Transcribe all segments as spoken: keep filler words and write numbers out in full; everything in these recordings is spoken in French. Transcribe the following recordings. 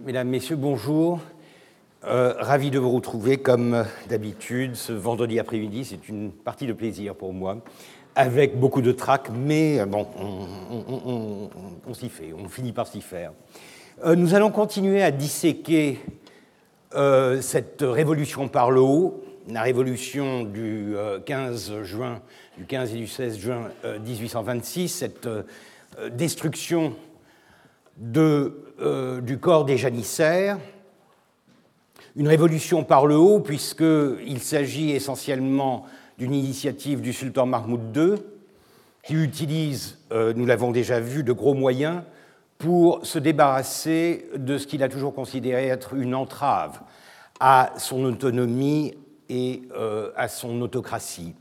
Mesdames, Messieurs, bonjour. Euh, ravi de vous retrouver comme d'habitude ce vendredi après-midi. C'est une partie de plaisir pour moi, avec beaucoup de trac, mais bon, on, on, on, on, on s'y fait, on finit par s'y faire. Euh, nous allons continuer à disséquer euh, cette révolution par le haut, la révolution du euh, quinze juin, du quinze et du seize juin euh, dix-huit cent vingt-six, cette euh, destruction de, euh, du corps des janissaires, une révolution par le haut, puisqu'il s'agit essentiellement d'une initiative du sultan Mahmoud deux, qui utilise, euh, nous l'avons déjà vu, de gros moyens pour se débarrasser de ce qu'il a toujours considéré être une entrave à son autonomie et euh, à son autocratie.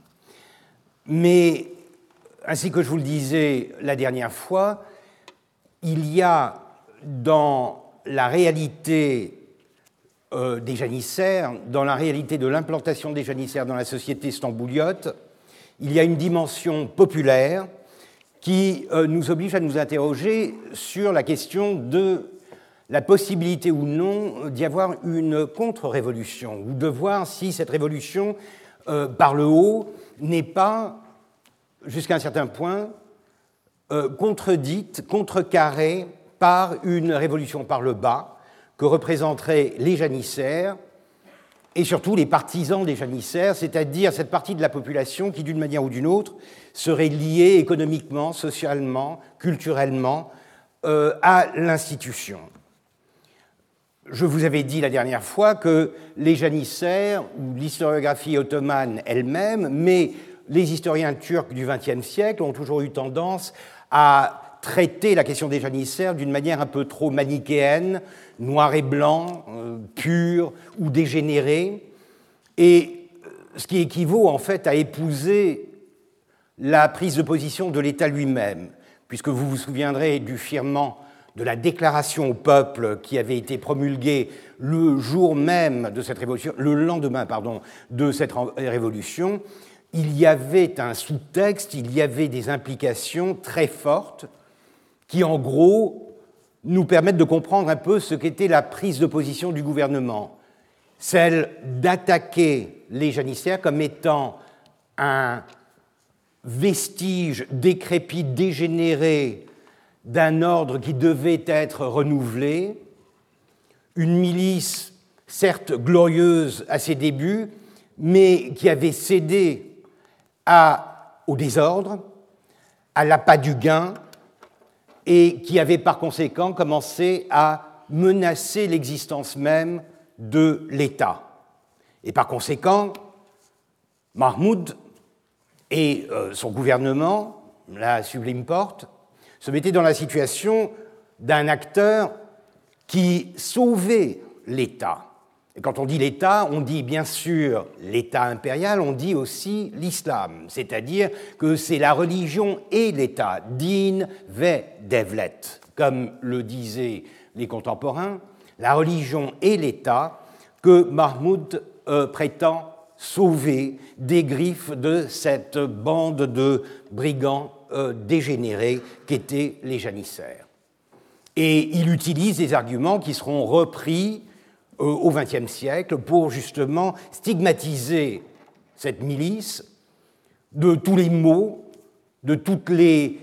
Mais, ainsi que je vous le disais la dernière fois, il y a dans la réalité euh, des janissaires, dans la réalité de l'implantation des janissaires dans la société stambouliote, il y a une dimension populaire qui euh, nous oblige à nous interroger sur la question de la possibilité ou non d'y avoir une contre-révolution, ou de voir si cette révolution euh, par le haut n'est pas, jusqu'à un certain point, Euh, contredite, contrecarrée par une révolution par le bas que représenteraient les janissaires et surtout les partisans des janissaires, c'est-à-dire cette partie de la population qui, d'une manière ou d'une autre, serait liée économiquement, socialement, culturellement euh, à l'institution. Je vous avais dit la dernière fois que les janissaires, ou l'historiographie ottomane elle-même, mais les historiens turcs du vingtième siècle ont toujours eu tendance à traiter la question des janissaires d'une manière un peu trop manichéenne, noir et blanc, euh, pur ou dégénéré, et ce qui équivaut en fait à épouser la prise de position de l'État lui-même, puisque vous vous souviendrez du firmament de la déclaration au peuple qui avait été promulguée le jour même de cette révolution, le lendemain, pardon, de cette révolution. Il y avait un sous-texte, il y avait des implications très fortes qui, en gros, nous permettent de comprendre un peu ce qu'était la prise de position du gouvernement, celle d'attaquer les janissaires comme étant un vestige décrépit, dégénéré d'un ordre qui devait être renouvelé, une milice certes glorieuse à ses débuts, mais qui avait cédé À, au désordre, à l'appât du gain, et qui avait par conséquent commencé à menacer l'existence même de l'État. Et par conséquent, Mahmoud et euh, son gouvernement, la Sublime Porte, se mettaient dans la situation d'un acteur qui sauvait l'État. Et quand on dit l'État, on dit bien sûr l'État impérial, on dit aussi l'islam, c'est-à-dire que c'est la religion et l'État, din ve devlet, comme le disaient les contemporains, la religion et l'État que Mahmoud euh, prétend sauver des griffes de cette bande de brigands euh, dégénérés qu'étaient les janissaires. Et il utilise des arguments qui seront repris au vingtième siècle pour justement stigmatiser cette milice de tous les maux, de toutes les,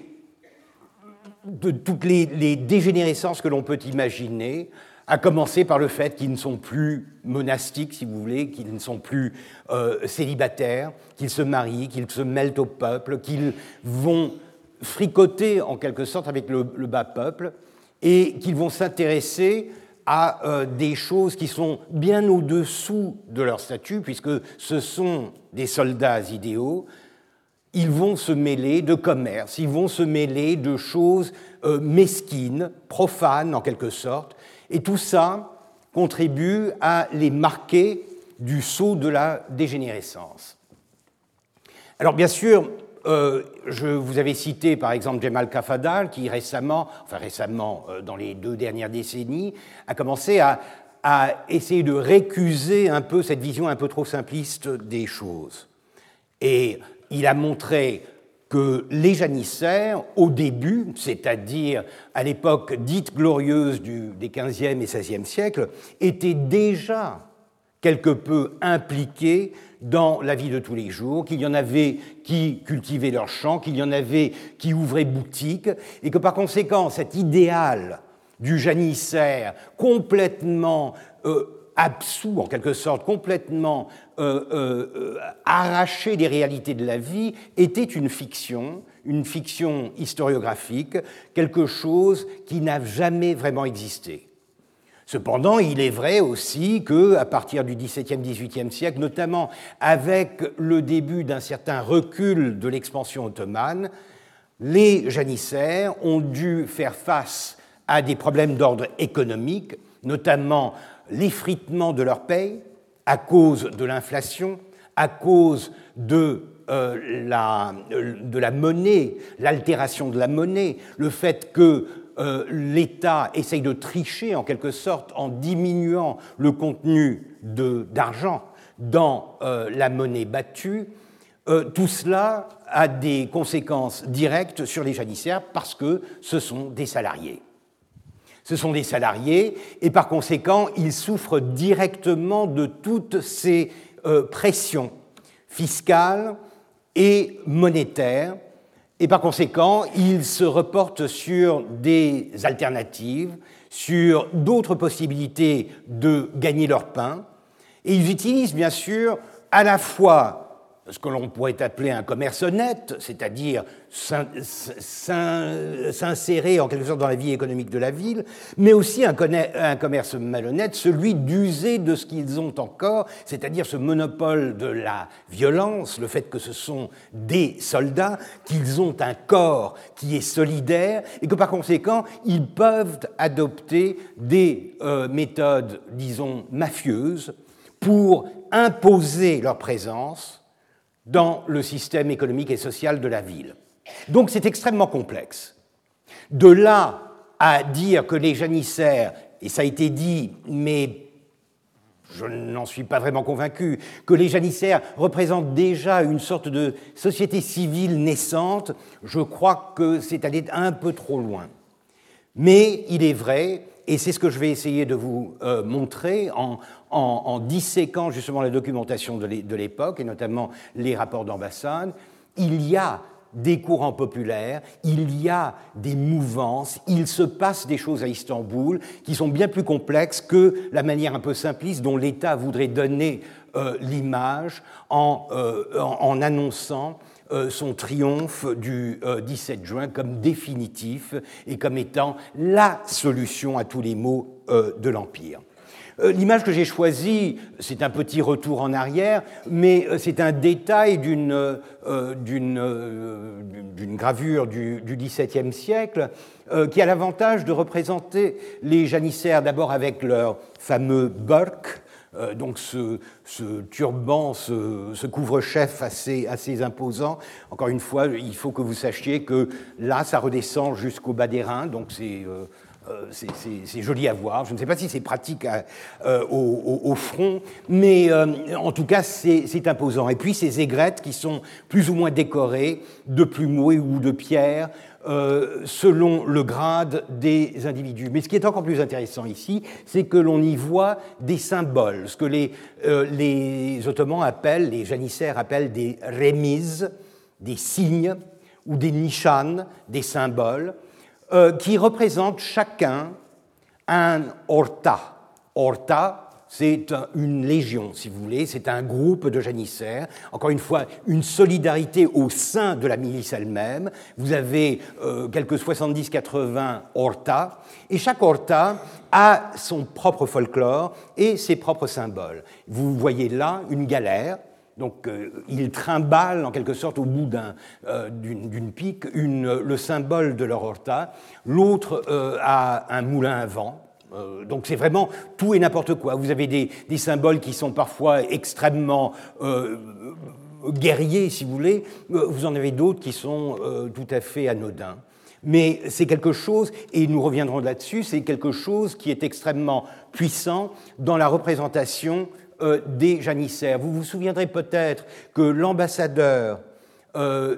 de toutes les, les dégénérescences que l'on peut imaginer, à commencer par le fait qu'ils ne sont plus monastiques, si vous voulez, qu'ils ne sont plus euh, célibataires, qu'ils se marient, qu'ils se mêlent au peuple, qu'ils vont fricoter en quelque sorte avec le, le bas peuple et qu'ils vont s'intéresser à euh, des choses qui sont bien au-dessous de leur statut, puisque ce sont des soldats idéaux. Ils vont se mêler de commerce, ils vont se mêler de choses euh, mesquines, profanes en quelque sorte, et tout ça contribue à les marquer du sceau de la dégénérescence. Alors bien sûr, Euh, je vous avais cité par exemple Jemal Kafadal qui récemment, enfin récemment euh, dans les deux dernières décennies, a commencé à, à essayer de récuser un peu cette vision un peu trop simpliste des choses. Et il a montré que les janissaires, au début, c'est-à-dire à l'époque dite glorieuse du, des quinzième et seizième siècles, étaient déjà quelque peu impliqués dans la vie de tous les jours, qu'il y en avait qui cultivaient leurs champs, qu'il y en avait qui ouvraient boutique, et que par conséquent, cet idéal du janissaire complètement euh, absous, en quelque sorte, complètement euh, euh, arraché des réalités de la vie, était une fiction, une fiction historiographique, quelque chose qui n'a jamais vraiment existé. Cependant, il est vrai aussi qu'à partir du dix-septième dix-huitième siècle, notamment avec le début d'un certain recul de l'expansion ottomane, les janissaires ont dû faire face à des problèmes d'ordre économique, notamment l'effritement de leur paye à cause de l'inflation, à cause de, euh, la, de la monnaie, l'altération de la monnaie, le fait que euh, l'État essaye de tricher en quelque sorte en diminuant le contenu de, d'argent dans euh, la monnaie battue. Euh, tout cela a des conséquences directes sur les janissaires parce que ce sont des salariés. Ce sont des salariés et par conséquent, ils souffrent directement de toutes ces euh, pressions fiscales et monétaires et par conséquent, ils se reportent sur des alternatives, sur d'autres possibilités de gagner leur pain et ils utilisent bien sûr à la fois ce que l'on pourrait appeler un commerce honnête, c'est-à-dire s'insérer en quelque sorte dans la vie économique de la ville, mais aussi un commerce malhonnête, celui d'user de ce qu'ils ont encore, c'est-à-dire ce monopole de la violence, le fait que ce sont des soldats, qu'ils ont un corps qui est solidaire, et que par conséquent, ils peuvent adopter des euh, méthodes, disons, mafieuses, pour imposer leur présence dans le système économique et social de la ville. Donc c'est extrêmement complexe. De là à dire que les janissaires, et ça a été dit, mais je n'en suis pas vraiment convaincu, que les janissaires représentent déjà une sorte de société civile naissante, je crois que c'est aller un peu trop loin. Mais il est vrai, et c'est ce que je vais essayer de vous euh, montrer en, en, en disséquant justement la documentation de l'époque, et notamment les rapports d'ambassade, il y a des courants populaires, il y a des mouvances, il se passe des choses à Istanbul qui sont bien plus complexes que la manière un peu simpliste dont l'État voudrait donner euh, l'image en, euh, en, en annonçant son triomphe du dix-sept juin comme définitif et comme étant la solution à tous les maux de l'Empire. L'image que j'ai choisie, c'est un petit retour en arrière, mais c'est un détail d'une, d'une, d'une gravure du dix-septième siècle qui a l'avantage de représenter les janissaires d'abord avec leur fameux burk, Euh, donc ce, ce turban, ce, ce couvre-chef assez, assez imposant. Encore une fois, il faut que vous sachiez que là, ça redescend jusqu'au bas des reins, donc c'est, euh, c'est, c'est, c'est joli à voir. Je ne sais pas si c'est pratique à, euh, au, au, au front, mais euh, en tout cas, c'est, c'est imposant. Et puis ces aigrettes qui sont plus ou moins décorées de plumeaux ou de pierres, Euh, selon le grade des individus. Mais ce qui est encore plus intéressant ici, c'est que l'on y voit des symboles, ce que les, euh, les Ottomans appellent, les janissaires appellent des remises, des signes, ou des nishanes, des symboles, euh, qui représentent chacun un orta. Orta, c'est une légion, si vous voulez, c'est un groupe de janissaires, encore une fois, une solidarité au sein de la milice elle-même. Vous avez euh, quelques soixante-dix quatre-vingts ortas, et chaque orta a son propre folklore et ses propres symboles. Vous voyez là une galère, donc euh, ils trimballent en quelque sorte au bout d'un, euh, d'une, d'une pique une, le symbole de leur orta, l'autre euh, a un moulin à vent. Euh, donc c'est vraiment tout et n'importe quoi. Vous avez des, des symboles qui sont parfois extrêmement euh, guerriers, si vous voulez. Vous en avez d'autres qui sont euh, tout à fait anodins. Mais c'est quelque chose, et nous reviendrons là-dessus, c'est quelque chose qui est extrêmement puissant dans la représentation euh, des janissaires. Vous vous souviendrez peut-être que l'ambassadeur euh,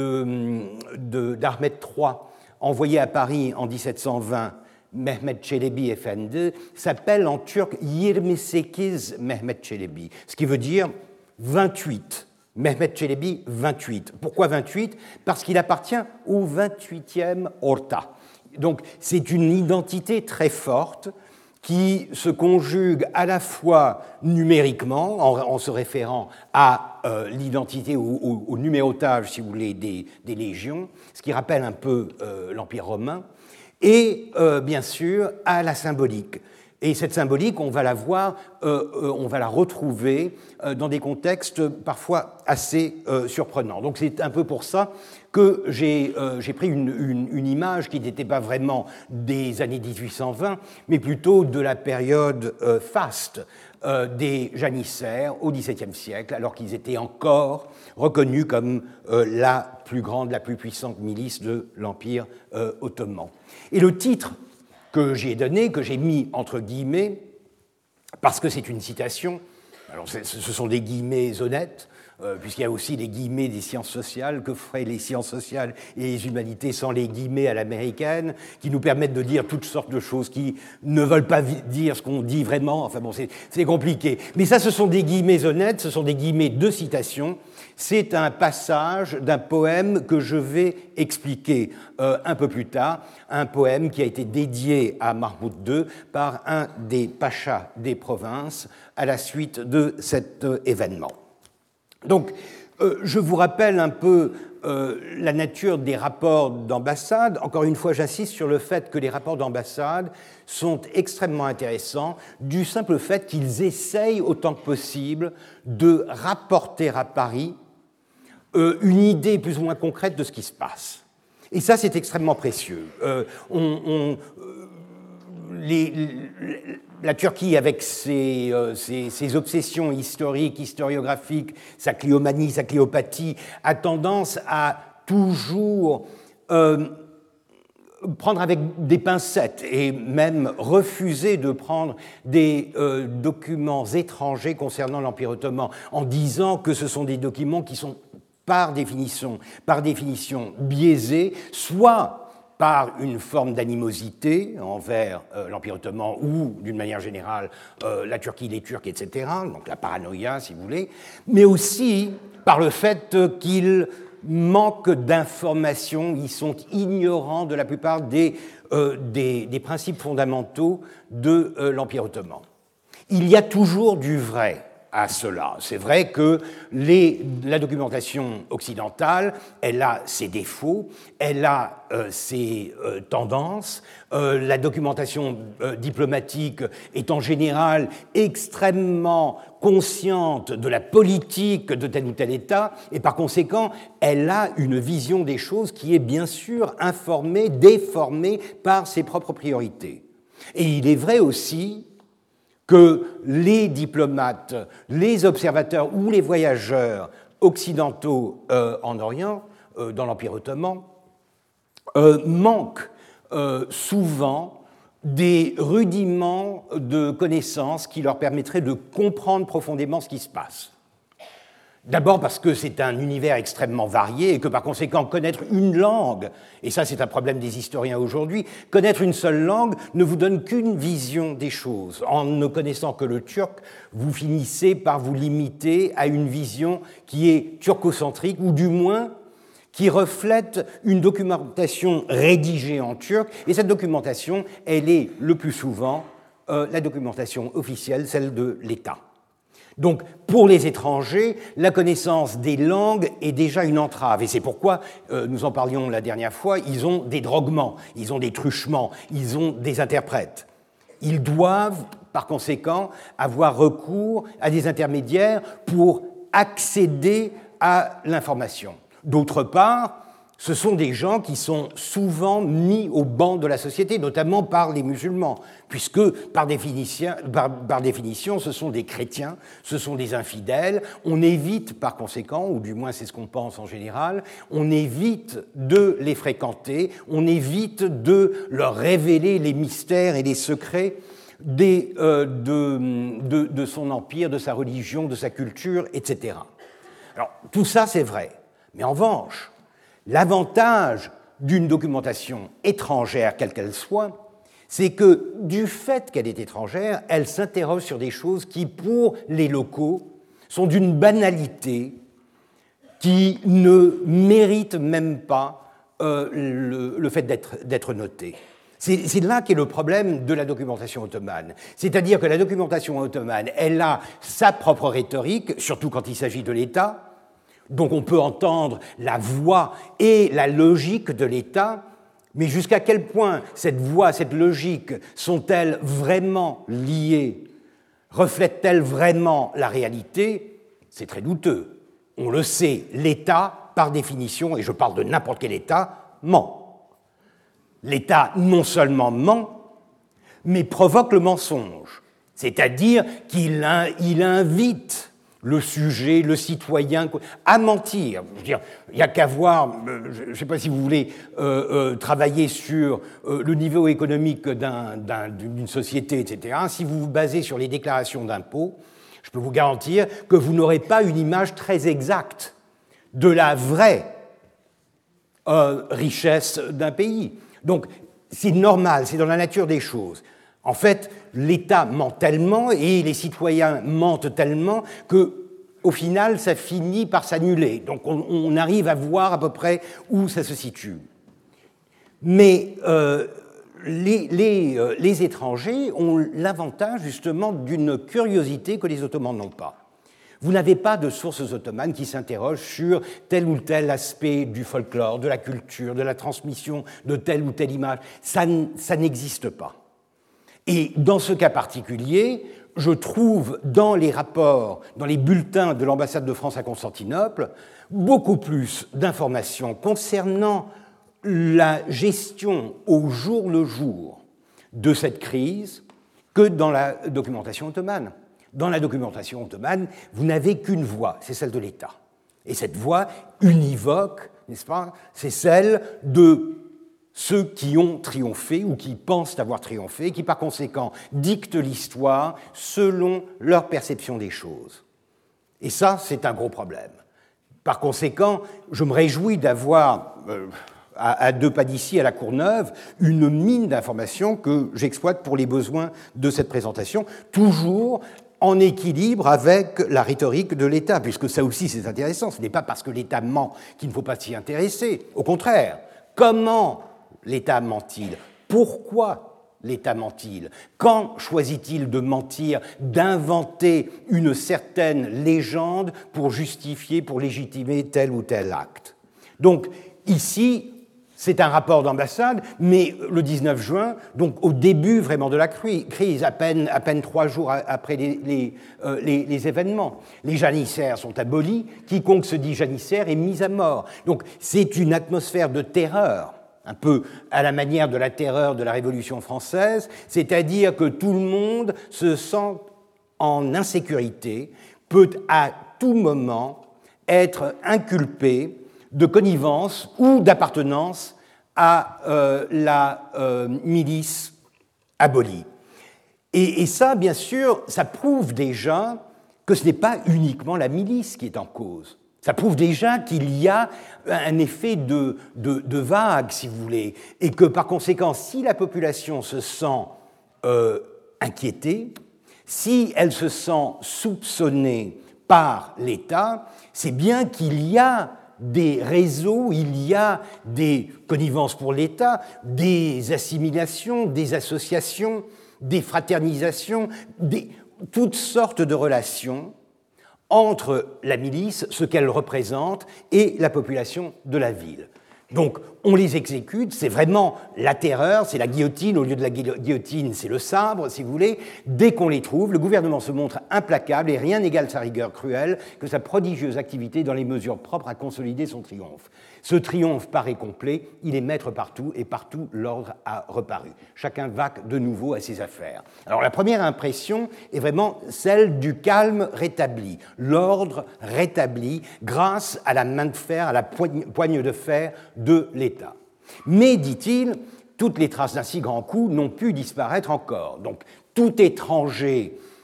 d'Ahmed trois, envoyé à Paris en dix-sept cent vingt, Mehmet Çelebi Efendi, s'appelle en turc yirmi sekiz Mehmet Çelebi, ce qui veut dire vingt-huit. Mehmet Çelebi, vingt-huit. Pourquoi vingt-huit? Parce qu'il appartient au vingt-huitième Orta. Donc c'est une identité très forte qui se conjugue à la fois numériquement, en, en se référant à euh, l'identité, au, au, au numérotage, si vous voulez, des, des légions, ce qui rappelle un peu euh, l'Empire romain, et euh, bien sûr à la symbolique. Et cette symbolique, on va la voir, euh, euh, on va la retrouver euh, dans des contextes parfois assez euh, surprenants. Donc c'est un peu pour ça que j'ai euh, pris une, une, une image qui n'était pas vraiment des années dix-huit cent vingt, mais plutôt de la période euh, faste euh, des janissaires au dix-septième siècle, alors qu'ils étaient encore reconnus comme euh, la plus grande, la plus puissante milice de l'Empire euh, ottoman. Et le titre que j'ai donné, que j'ai mis entre guillemets, parce que c'est une citation, alors ce sont des guillemets honnêtes, euh, puisqu'il y a aussi les guillemets des sciences sociales, que feraient les sciences sociales et les humanités sans les guillemets à l'américaine, qui nous permettent de dire toutes sortes de choses qui ne veulent pas dire ce qu'on dit vraiment, enfin bon, c'est compliqué. Mais ça, ce sont des guillemets honnêtes, ce sont des guillemets de citation. C'est un passage d'un poème que je vais expliquer euh, un peu plus tard, un poème qui a été dédié à Mahmoud deux par un des pachas des provinces à la suite de cet euh, événement. Donc, euh, je vous rappelle un peu euh, la nature des rapports d'ambassade. Encore une fois, j'insiste sur le fait que les rapports d'ambassade sont extrêmement intéressants du simple fait qu'ils essayent autant que possible de rapporter à Paris euh, une idée plus ou moins concrète de ce qui se passe. Et ça, c'est extrêmement précieux. Euh, on, on, les, les, la Turquie, avec ses, euh, ses, ses obsessions historiques, historiographiques, sa cliomanie, sa cléopathie, a tendance à toujours euh, prendre avec des pincettes et même refuser de prendre des euh, documents étrangers concernant l'Empire ottoman en disant que ce sont des documents qui sont par définition, par définition biaisés, soit par une forme d'animosité envers euh, l'Empire ottoman ou, d'une manière générale, euh, la Turquie, les Turcs, et cetera, donc la paranoïa, si vous voulez, mais aussi par le fait qu'ils manquent d'informations, ils sont ignorants de la plupart des, euh, des, des principes fondamentaux de euh, l'Empire ottoman. Il y a toujours du vrai à cela. C'est vrai que les, la documentation occidentale, elle a ses défauts, elle a euh, ses euh, tendances. Euh, la documentation euh, diplomatique est en général extrêmement consciente de la politique de tel ou tel État, et par conséquent, elle a une vision des choses qui est bien sûr informée, déformée par ses propres priorités. Et il est vrai aussi que les diplomates, les observateurs ou les voyageurs occidentaux euh, en Orient, euh, dans l'Empire ottoman, euh, manquent euh, souvent des rudiments de connaissances qui leur permettraient de comprendre profondément ce qui se passe. D'abord parce que c'est un univers extrêmement varié et que par conséquent connaître une langue, et ça c'est un problème des historiens aujourd'hui, connaître une seule langue ne vous donne qu'une vision des choses. En ne connaissant que le turc, vous finissez par vous limiter à une vision qui est turcocentrique ou du moins qui reflète une documentation rédigée en turc, et cette documentation, elle est le plus souvent euh, la documentation officielle, celle de l'État. Donc, pour les étrangers, la connaissance des langues est déjà une entrave. Et c'est pourquoi, euh, nous en parlions la dernière fois, ils ont des droguements, ils ont des truchements, ils ont des interprètes. Ils doivent, par conséquent, avoir recours à des intermédiaires pour accéder à l'information. D'autre part, ce sont des gens qui sont souvent mis au banc de la société, notamment par les musulmans, puisque par définition, par, par définition, ce sont des chrétiens, ce sont des infidèles. On évite par conséquent, ou du moins c'est ce qu'on pense en général, on évite de les fréquenter, on évite de leur révéler les mystères et les secrets des, euh, de, de, de son empire, de sa religion, de sa culture, et cetera. Alors, tout ça, c'est vrai. Mais en revanche, l'avantage d'une documentation étrangère, quelle qu'elle soit, c'est que du fait qu'elle est étrangère, elle s'interroge sur des choses qui, pour les locaux, sont d'une banalité qui ne mérite même pas euh, le, le fait d'être notée. C'est là qu'est le problème de la documentation ottomane. C'est-à-dire que la documentation ottomane, elle a sa propre rhétorique, surtout quand il s'agit de l'État. Donc on peut entendre la voix et la logique de l'État, mais jusqu'à quel point cette voix, cette logique sont-elles vraiment liées, reflètent-elles vraiment la réalité? C'est très douteux. On le sait, l'État, par définition, et je parle de n'importe quel État, ment. L'État non seulement ment, mais provoque le mensonge, c'est-à-dire qu'il il invite le sujet, le citoyen, à mentir. Je veux dire, il n'y a qu'à voir, je ne sais pas si vous voulez euh, euh, travailler sur euh, le niveau économique d'un, d'un, d'une société, et cetera. Si vous vous basez sur les déclarations d'impôts, je peux vous garantir que vous n'aurez pas une image très exacte de la vraie euh, richesse d'un pays. Donc, c'est normal, c'est dans la nature des choses. En fait, l'État ment tellement et les citoyens mentent tellement que, au final, ça finit par s'annuler. Donc, on, on arrive à voir à peu près où ça se situe. Mais euh, les, les, euh, les étrangers ont l'avantage, justement, d'une curiosité que les Ottomans n'ont pas. Vous n'avez pas de sources ottomanes qui s'interrogent sur tel ou tel aspect du folklore, de la culture, de la transmission de telle ou telle image. Ça, ça n'existe pas. Et dans ce cas particulier, je trouve dans les rapports, dans les bulletins de l'ambassade de France à Constantinople, beaucoup plus d'informations concernant la gestion au jour le jour de cette crise que dans la documentation ottomane. Dans la documentation ottomane, vous n'avez qu'une voix, c'est celle de l'État. Et cette voix univoque, n'est-ce pas, c'est celle de ceux qui ont triomphé ou qui pensent avoir triomphé, qui par conséquent dictent l'histoire selon leur perception des choses. Et ça, c'est un gros problème. Par conséquent, je me réjouis d'avoir, euh, à, à deux pas d'ici, à la Courneuve, une mine d'informations que j'exploite pour les besoins de cette présentation, toujours en équilibre avec la rhétorique de l'État, puisque ça aussi c'est intéressant, ce n'est pas parce que l'État ment qu'il ne faut pas s'y intéresser. Au contraire, comment l'État ment-il? Pourquoi l'État ment-il? Quand choisit-il de mentir, d'inventer une certaine légende pour justifier, pour légitimer tel ou tel acte? Donc ici, c'est un rapport d'ambassade, mais le dix-neuf juin, donc au début vraiment de la crise, à peine, à peine trois jours après les, les, euh, les, les événements, les janissaires sont abolis, quiconque se dit janissaire est mis à mort. Donc c'est une atmosphère de terreur, un peu à la manière de la terreur de la Révolution française, c'est-à-dire que tout le monde se sent en insécurité, peut à tout moment être inculpé de connivence ou d'appartenance à euh, la euh, milice abolie. Et, et ça, bien sûr, ça prouve déjà que ce n'est pas uniquement la milice qui est en cause. Ça prouve déjà qu'il y a un effet de, de, de vague, si vous voulez, et que par conséquent, si la population se sent euh, inquiétée, si elle se sent soupçonnée par l'État, c'est bien qu'il y a des réseaux, il y a des connivences pour l'État, des assimilations, des associations, des fraternisations, des, toutes sortes de relations entre la milice, ce qu'elle représente, et la population de la ville. Donc, on les exécute, c'est vraiment la terreur, c'est la guillotine, au lieu de la guillotine, c'est le sabre, si vous voulez. Dès qu'on les trouve, le gouvernement se montre implacable et rien n'égale sa rigueur cruelle que sa prodigieuse activité dans les mesures propres à consolider son triomphe. Ce triomphe paraît complet, il est maître partout et partout l'ordre a reparu. Chacun vaque de nouveau à ses affaires. Alors la première impression est vraiment celle du calme rétabli, l'ordre rétabli grâce à la main de fer, à la poigne de fer de l'État. Mais, dit-il, toutes les traces d'un si grand coup n'ont pu disparaître encore. Donc tout étranger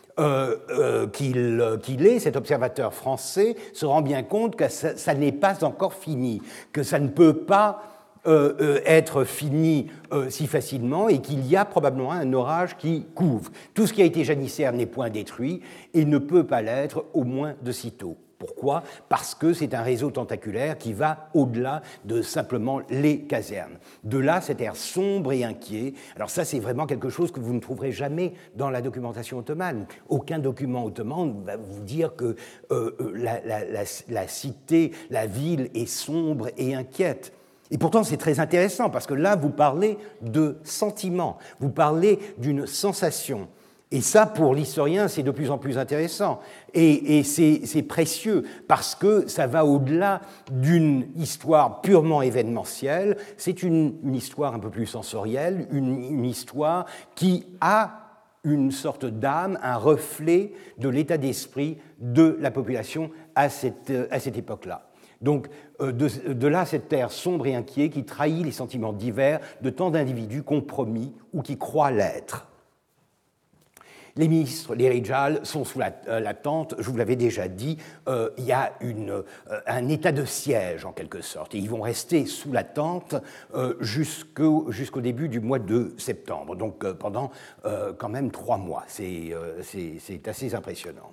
euh, euh, qu'il qu'il est, cet observateur français, se rend bien compte que ça, ça n'est pas encore fini, que ça ne peut pas euh, euh, être fini euh, si facilement et qu'il y a probablement un orage qui couvre. Tout ce qui a été janissaire n'est point détruit et ne peut pas l'être, au moins de sitôt. Pourquoi ? Parce que c'est un réseau tentaculaire qui va au-delà de simplement les casernes. De là, cet air sombre et inquiet. Alors ça, c'est vraiment quelque chose que vous ne trouverez jamais dans la documentation ottomane. Aucun document ottoman va vous dire que euh, la, la, la, la cité, la ville est sombre et inquiète. Et pourtant, c'est très intéressant, parce que là, vous parlez de sentiment, vous parlez d'une sensation. Et ça, pour l'historien, c'est de plus en plus intéressant. Et, et c'est, c'est précieux parce que ça va au-delà d'une histoire purement événementielle. C'est une, une histoire un peu plus sensorielle, une, une histoire qui a une sorte d'âme, un reflet de l'état d'esprit de la population à cette, à cette époque-là. Donc, de, de là, cet air sombre et inquiet qui trahit les sentiments divers de tant d'individus compromis ou qui croient l'être. Les ministres, les rijals, sont sous la, euh, la tente, je vous l'avais déjà dit, euh, il y a une, euh, un état de siège en quelque sorte, et ils vont rester sous la tente euh, jusqu'au, jusqu'au début du mois de septembre, donc euh, pendant euh, quand même trois mois, c'est, euh, c'est, c'est assez impressionnant.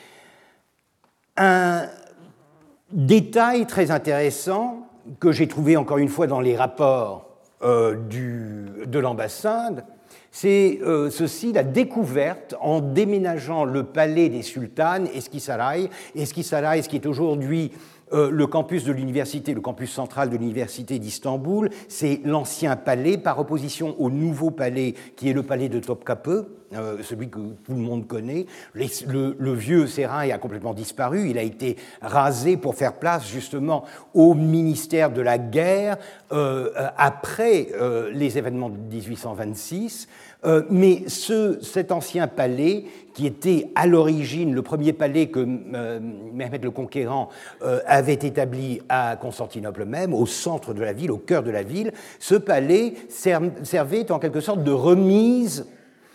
Un détail très intéressant que j'ai trouvé encore une fois dans les rapports euh, du, de l'ambassade, c'est euh, ceci, la découverte, en déménageant le palais des sultanes, Eskisaray, Eskisaray, ce qui est aujourd'hui euh, le campus de l'université, le campus central de l'université d'Istanbul, c'est l'ancien palais, par opposition au nouveau palais, qui est le palais de Topkapı, euh, celui que tout le monde connaît. Les, le, le vieux sérail a complètement disparu, il a été rasé pour faire place justement au ministère de la guerre euh, après euh, les événements de dix-huit cent vingt-six. Euh, mais ce, cet ancien palais, qui était à l'origine le premier palais que euh, Mehmed le Conquérant euh, avait établi à Constantinople même, au centre de la ville, au cœur de la ville, ce palais ser- servait en quelque sorte de remise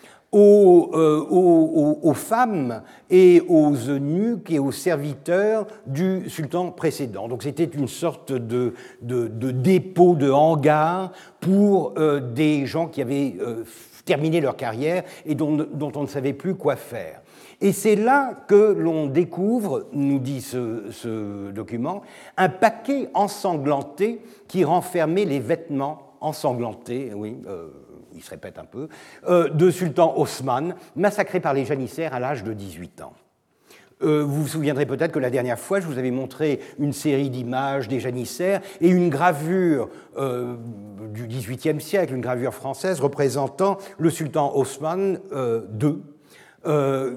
aux, euh, aux, aux, aux femmes et aux eunuques et aux serviteurs du sultan précédent. Donc c'était une sorte de, de, de dépôt, de hangar pour euh, des gens qui avaient euh, terminé leur carrière et dont, dont on ne savait plus quoi faire. Et c'est là que l'on découvre, nous dit ce, ce document, un paquet ensanglanté qui renfermait les vêtements ensanglantés, oui, euh, il se répète un peu, euh, de sultan Osman, massacré par les janissaires à l'âge de dix-huit ans. Euh, vous vous souviendrez peut-être que la dernière fois, je vous avais montré une série d'images des janissaires et une gravure euh, du dix-huitième siècle, une gravure française représentant le sultan Osman euh, deux, euh,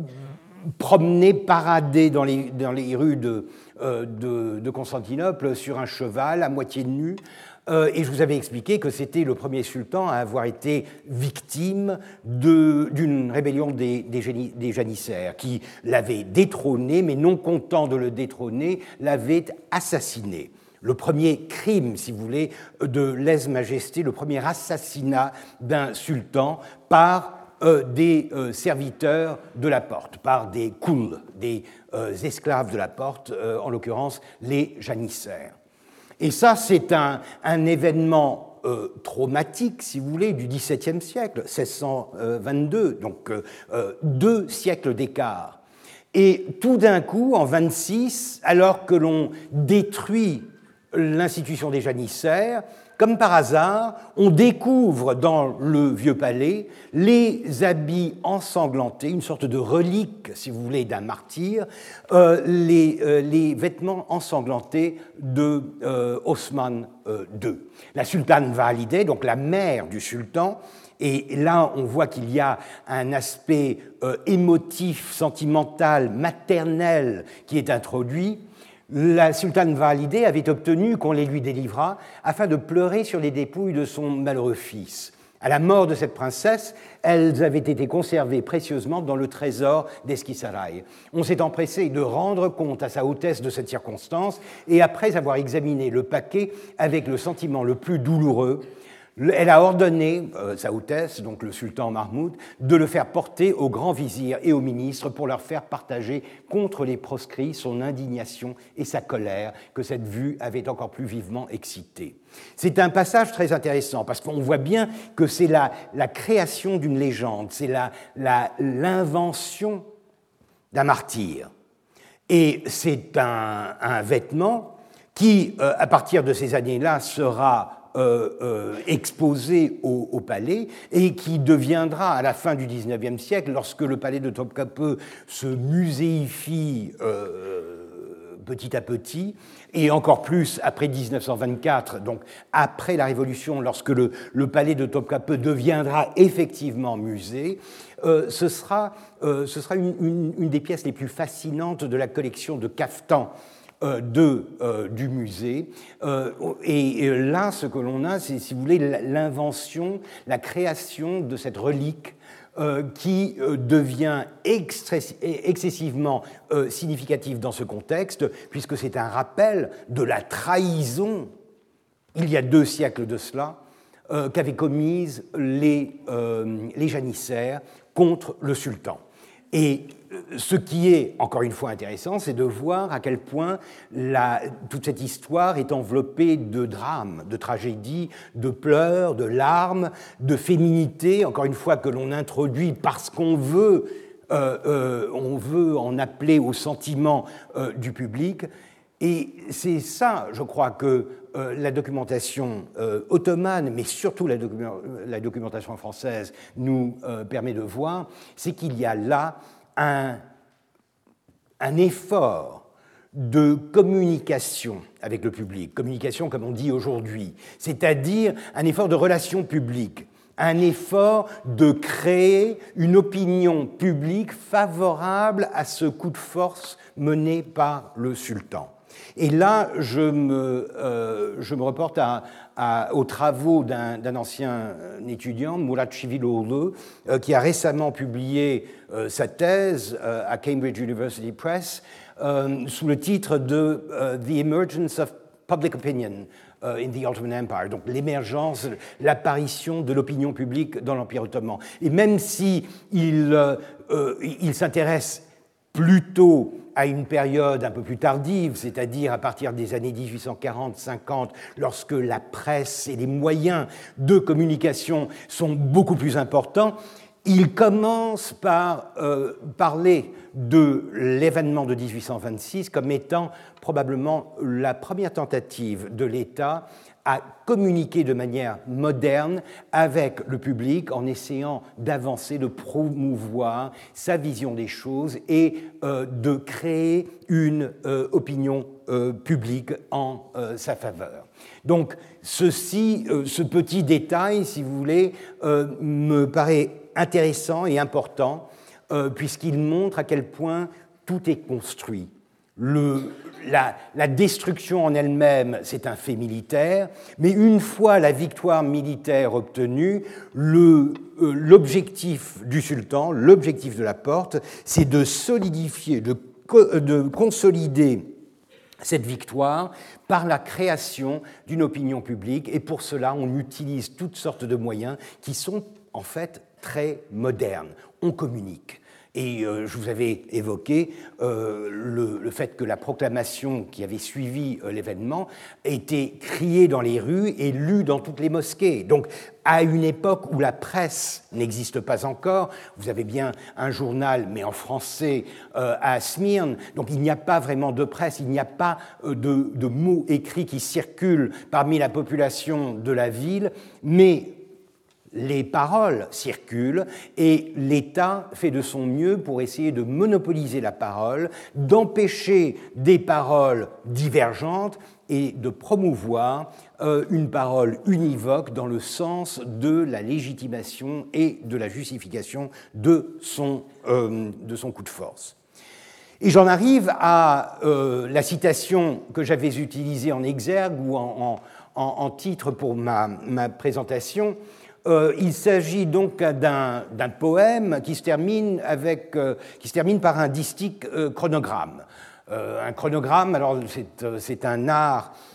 promené, paradé dans les, dans les rues de, euh, de, de Constantinople sur un cheval à moitié nu. Euh, et je vous avais expliqué que c'était le premier sultan à avoir été victime de, d'une rébellion des, des, génie, des janissaires, qui l'avait détrôné, mais non content de le détrôner, l'avait assassiné. Le premier crime, si vous voulez, de lèse-majesté, le premier assassinat d'un sultan par euh, des euh, serviteurs de la porte, par des kouls, des euh, esclaves de la porte, euh, en l'occurrence les janissaires. Et ça, c'est un, un événement euh, traumatique, si vous voulez, du dix-septième siècle, seize cent vingt-deux, donc euh, deux siècles d'écart. Et tout d'un coup, en vingt-six, alors que l'on détruit l'institution des janissaires, comme par hasard, on découvre dans le vieux palais les habits ensanglantés, une sorte de relique, si vous voulez, d'un martyr, euh, les, euh, les vêtements ensanglantés de euh, Osman euh, deux. La sultane Valideh, donc la mère du sultan, et là on voit qu'il y a un aspect euh, émotif, sentimental, maternel qui est introduit. La sultane Valideh avait obtenu qu'on les lui délivrât afin de pleurer sur les dépouilles de son malheureux fils. À la mort de cette princesse, elles avaient été conservées précieusement dans le trésor d'Eskisaray. On s'est empressé de rendre compte à sa hautesse de cette circonstance et après avoir examiné le paquet avec le sentiment le plus douloureux, Elle a ordonné, euh, Sa Hautesse, donc le sultan Mahmoud, de le faire porter au grand vizir et aux ministres pour leur faire partager contre les proscrits son indignation et sa colère que cette vue avait encore plus vivement excité. C'est un passage très intéressant parce qu'on voit bien que c'est la, la création d'une légende, c'est la, la, l'invention d'un martyr. Et c'est un, un vêtement qui, euh, à partir de ces années-là, sera Euh, euh, exposé au, au palais et qui deviendra à la fin du dix-neuvième siècle, lorsque le palais de Topkapi se muséifie euh, petit à petit, et encore plus après dix-neuf cent vingt-quatre, donc après la Révolution, lorsque le, le palais de Topkapi deviendra effectivement musée, euh, ce sera, euh, ce sera une, une, une des pièces les plus fascinantes de la collection de caftans De, euh, du musée. Euh, et, et là, ce que l'on a, c'est, si vous voulez, l'invention, la création de cette relique euh, qui euh, devient excessivement euh, significative dans ce contexte, puisque c'est un rappel de la trahison, il y a deux siècles de cela, euh, qu'avaient commise les, euh, les janissaires contre le sultan. Et ce qui est, encore une fois, intéressant, c'est de voir à quel point la, toute cette histoire est enveloppée de drames, de tragédies, de pleurs, de larmes, de féminité, encore une fois, que l'on introduit parce qu'on veut, euh, euh, on veut en appeler au sentiment euh, du public. Et c'est ça, je crois, que euh, la documentation euh, ottomane, mais surtout la, docu la documentation française, nous euh, permet de voir, c'est qu'il y a là un, un effort de communication avec le public, communication comme on dit aujourd'hui, c'est-à-dire un effort de relation publique, un effort de créer une opinion publique favorable à ce coup de force mené par le sultan. Et là, je me, euh, je me reporte à, à, aux travaux d'un, d'un ancien étudiant, Murat Çiviloğlu, euh, qui a récemment publié euh, sa thèse euh, à Cambridge University Press euh, sous le titre de uh, The Emergence of Public Opinion uh, in the Ottoman Empire, donc l'émergence, l'apparition de l'opinion publique dans l'Empire ottoman. Et même si il, euh, euh, il s'intéresse plutôt à une période un peu plus tardive, c'est-à-dire à partir des années dix-huit cent quarante cinquante, lorsque la presse et les moyens de communication sont beaucoup plus importants, il commence par euh, parler de l'événement de dix-huit cent vingt-six comme étant probablement la première tentative de l'État à communiquer de manière moderne avec le public en essayant d'avancer, de promouvoir sa vision des choses et euh, de créer une euh, opinion euh, publique en euh, sa faveur. Donc ceci, euh, ce petit détail, si vous voulez, euh, me paraît intéressant et important euh, puisqu'il montre à quel point tout est construit. Le, la, la destruction en elle-même, c'est un fait militaire, mais une fois la victoire militaire obtenue, le, euh, l'objectif du sultan, l'objectif de la porte, c'est de solidifier, de, de consolider cette victoire par la création d'une opinion publique, et pour cela, on utilise toutes sortes de moyens qui sont en fait très modernes. On communique. Et euh, je vous avais évoqué euh, le, le fait que la proclamation qui avait suivi euh, l'événement était criée dans les rues et lue dans toutes les mosquées. Donc, à une époque où la presse n'existe pas encore, vous avez bien un journal, mais en français, euh, à Smyrne, donc il n'y a pas vraiment de presse, il n'y a pas euh, de, de mots écrits qui circulent parmi la population de la ville, mais les paroles circulent et l'État fait de son mieux pour essayer de monopoliser la parole, d'empêcher des paroles divergentes et de promouvoir euh, une parole univoque dans le sens de la légitimation et de la justification de son, euh, de son coup de force. Et j'en arrive à euh, la citation que j'avais utilisée en exergue ou en, en, en titre pour ma, ma présentation. Euh, il s'agit donc d'un, d'un poème qui se termine, avec, euh, qui se termine par un distique euh, chronogramme. Euh, un chronogramme, alors c'est, c'est un art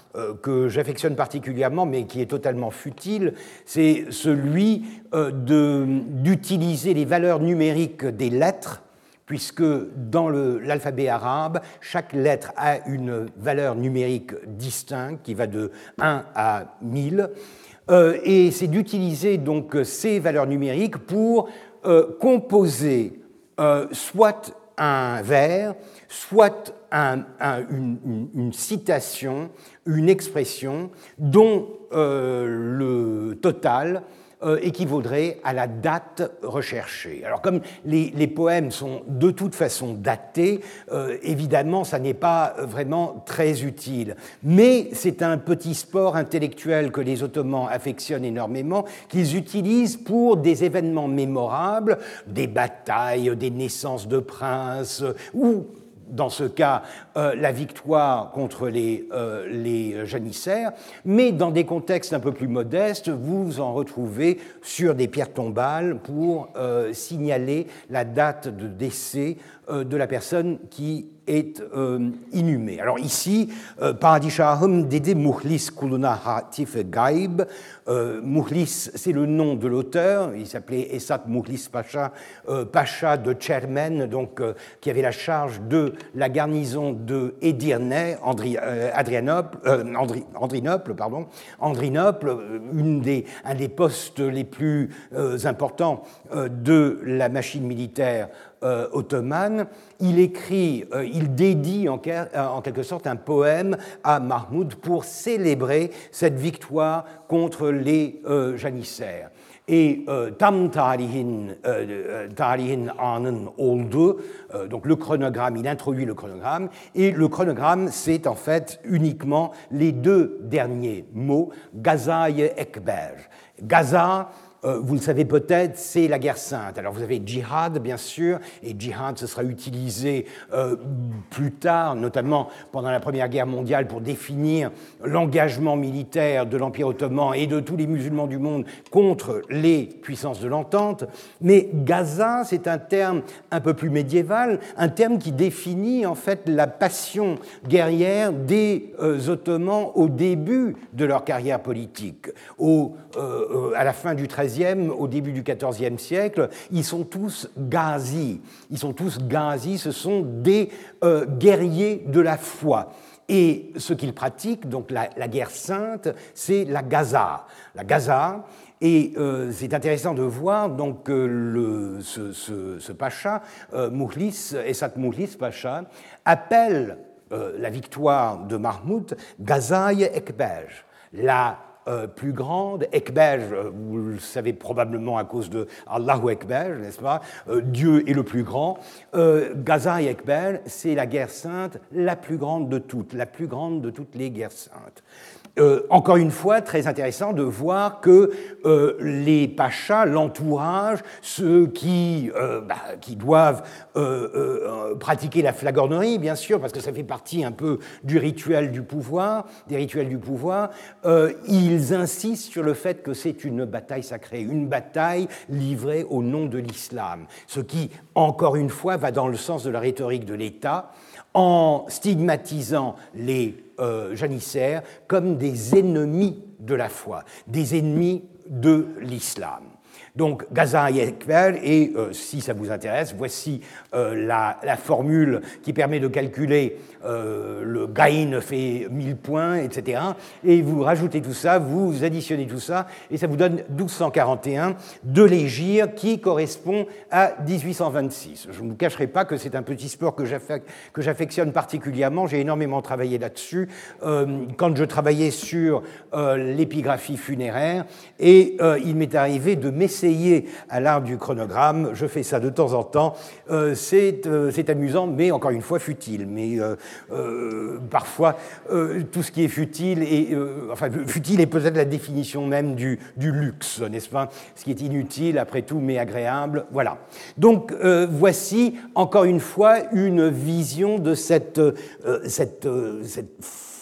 euh, que j'affectionne particulièrement, mais qui est totalement futile, c'est celui euh, de, d'utiliser les valeurs numériques des lettres, puisque dans le, l'alphabet arabe, chaque lettre a une valeur numérique distincte qui va de un à mille, euh, et c'est d'utiliser donc ces valeurs numériques pour euh, composer euh, soit un vers, soit un, un, une, une, une citation, une expression dont euh, le total euh, équivaudrait à la date recherchée. Alors comme les, les poèmes sont de toute façon datés, euh, évidemment ça n'est pas vraiment très utile. Mais c'est un petit sport intellectuel que les Ottomans affectionnent énormément, qu'ils utilisent pour des événements mémorables, des batailles, des naissances de princes, ou dans ce cas, euh, la victoire contre les, euh, les janissaires, mais dans des contextes un peu plus modestes, vous en retrouvez sur des pierres tombales pour euh, signaler la date de décès euh, de la personne qui est euh, inhumée. Alors ici, euh, Padişahım dedi Muhlis kuluna hatif gaib. Euh, Muhlis, c'est le nom de l'auteur. Il s'appelait Esat Muhlis Pacha, euh, Pacha de Tchermen, donc euh, qui avait la charge de la garnison de Edirne, Andri, euh, Adrianople, euh, Andri, Andrinople, pardon, Andrinople, une des, un des postes les plus euh, importants euh, de la machine militaire Euh, ottomane. Il écrit, euh, il dédie en, en quelque sorte un poème à Mahmoud pour célébrer cette victoire contre les euh, janissaires. Et euh, Tam tarihin, euh, tarihin anın oldu, euh, donc le chronogramme, il introduit le chronogramme, et le chronogramme, c'est en fait uniquement les deux derniers mots, Gaza-i Ekber. Gaza, Euh, vous le savez peut-être, c'est la guerre sainte. Alors vous avez djihad, bien sûr, et djihad, ce sera utilisé euh, plus tard, notamment pendant la Première Guerre mondiale, pour définir l'engagement militaire de l'Empire ottoman et de tous les musulmans du monde contre les puissances de l'Entente. Mais Gaza, c'est un terme un peu plus médiéval, un terme qui définit en fait la passion guerrière des euh, Ottomans au début de leur carrière politique. Au, euh, à la fin du treizième, au début du quatorzième siècle, ils sont tous ghazis. Ils sont tous ghazis, ce sont des euh, guerriers de la foi. Et ce qu'ils pratiquent, donc la, la guerre sainte, c'est la gaza. La gaza, et euh, c'est intéressant de voir donc, euh, le, ce, ce, ce pacha, euh, Muhlis, Esat Muhlis Pacha, appelle euh, la victoire de Mahmoud Gaza-i Ekber, la Euh, plus grande, Ekber, euh, vous le savez probablement à cause de Allahu Ekber, n'est-ce pas, euh, Dieu est le plus grand. Euh, Gaza et Ekber, c'est la guerre sainte la plus grande de toutes, la plus grande de toutes les guerres saintes. Euh, encore une fois, très intéressant de voir que euh, les pachas, l'entourage, ceux qui, euh, bah, qui doivent euh, euh, pratiquer la flagornerie, bien sûr, parce que ça fait partie un peu du rituel du pouvoir, des rituels du pouvoir, euh, ils insistent sur le fait que c'est une bataille sacrée, une bataille livrée au nom de l'islam, ce qui, encore une fois, va dans le sens de la rhétorique de l'État, en stigmatisant les euh, janissaires comme des ennemis de la foi, des ennemis de l'islam. Donc, Gaza et Ekber, et euh, si ça vous intéresse, voici euh, la, la formule qui permet de calculer euh, le gain fait mille points, et cetera. Et vous rajoutez tout ça, vous additionnez tout ça, et ça vous donne douze cent quarante et un de l'hégire qui correspond à dix-huit cent vingt-six. Je ne vous cacherai pas que c'est un petit sport que, j'affec- que j'affectionne particulièrement. J'ai énormément travaillé là-dessus euh, quand je travaillais sur euh, l'épigraphie funéraire, et euh, il m'est arrivé de m'essayer à l'art du chronogramme. Je fais ça de temps en temps. Euh, c'est, euh, c'est amusant, mais encore une fois futile. Mais euh, euh, parfois, euh, tout ce qui est futile, est, euh, enfin, futile est peut-être la définition même du, du luxe, n'est-ce pas? Ce qui est inutile, après tout, mais agréable. Voilà. Donc, euh, voici, encore une fois, une vision de cette, euh, cette, euh, cette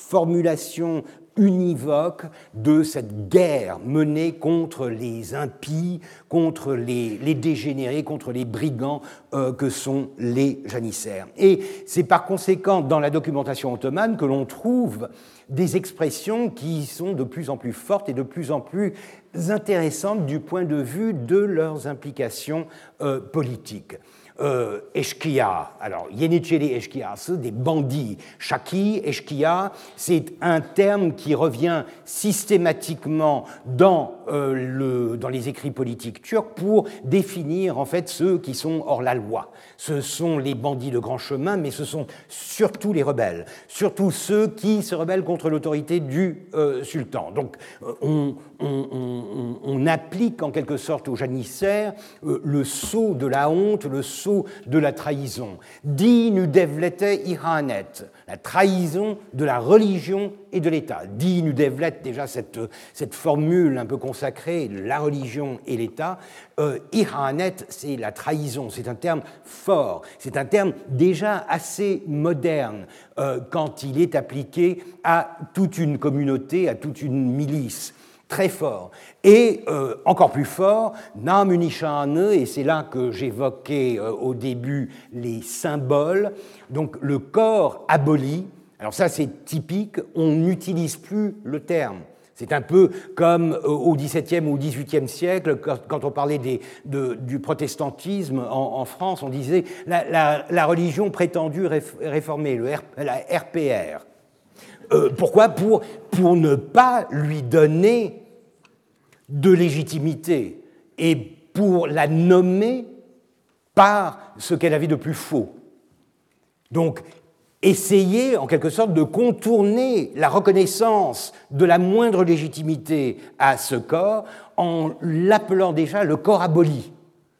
formulation univoque de cette guerre menée contre les impies, contre les, les dégénérés, contre les brigands euh, que sont les janissaires. Et c'est par conséquent dans la documentation ottomane que l'on trouve des expressions qui sont de plus en plus fortes et de plus en plus intéressantes du point de vue de leurs implications euh, politiques. Euh, Eşkıya, alors Yeniçeri eşkıyası, des bandits. Shaki, eşkıya, c'est un terme qui revient systématiquement dans, euh, le, dans les écrits politiques turcs pour définir en fait ceux qui sont hors la loi. Ce sont les bandits de grand chemin, mais ce sont surtout les rebelles, surtout ceux qui se rebellent contre l'autorité du euh, sultan. Donc on, on, on, on applique en quelque sorte aux janissaires euh, le sceau de la honte, le sceau de la trahison. Dinu devlete ihanet, la trahison de la religion et de l'État. Dinu devlet, déjà cette, cette formule un peu consacrée, la religion et l'État. Euh, ihanet, c'est la trahison, c'est un terme fort, c'est un terme déjà assez moderne euh, quand il est appliqué à toute une communauté, à toute une milice. Très fort. Et euh, encore plus fort, Namunishane, et c'est là que j'évoquais euh, au début les symboles, donc le corps aboli. Alors ça c'est typique, on n'utilise plus le terme. C'est un peu comme euh, au dix-septième ou au dix-huitième siècle, quand, quand on parlait des, de, du protestantisme en, en France, on disait la, la, la religion prétendue réformée, le R, la R P R. Euh, pourquoi ? Pour, pour ne pas lui donner de légitimité et pour la nommer par ce qu'elle avait de plus faux. Donc, essayer en quelque sorte de contourner la reconnaissance de la moindre légitimité à ce corps en l'appelant déjà le corps aboli.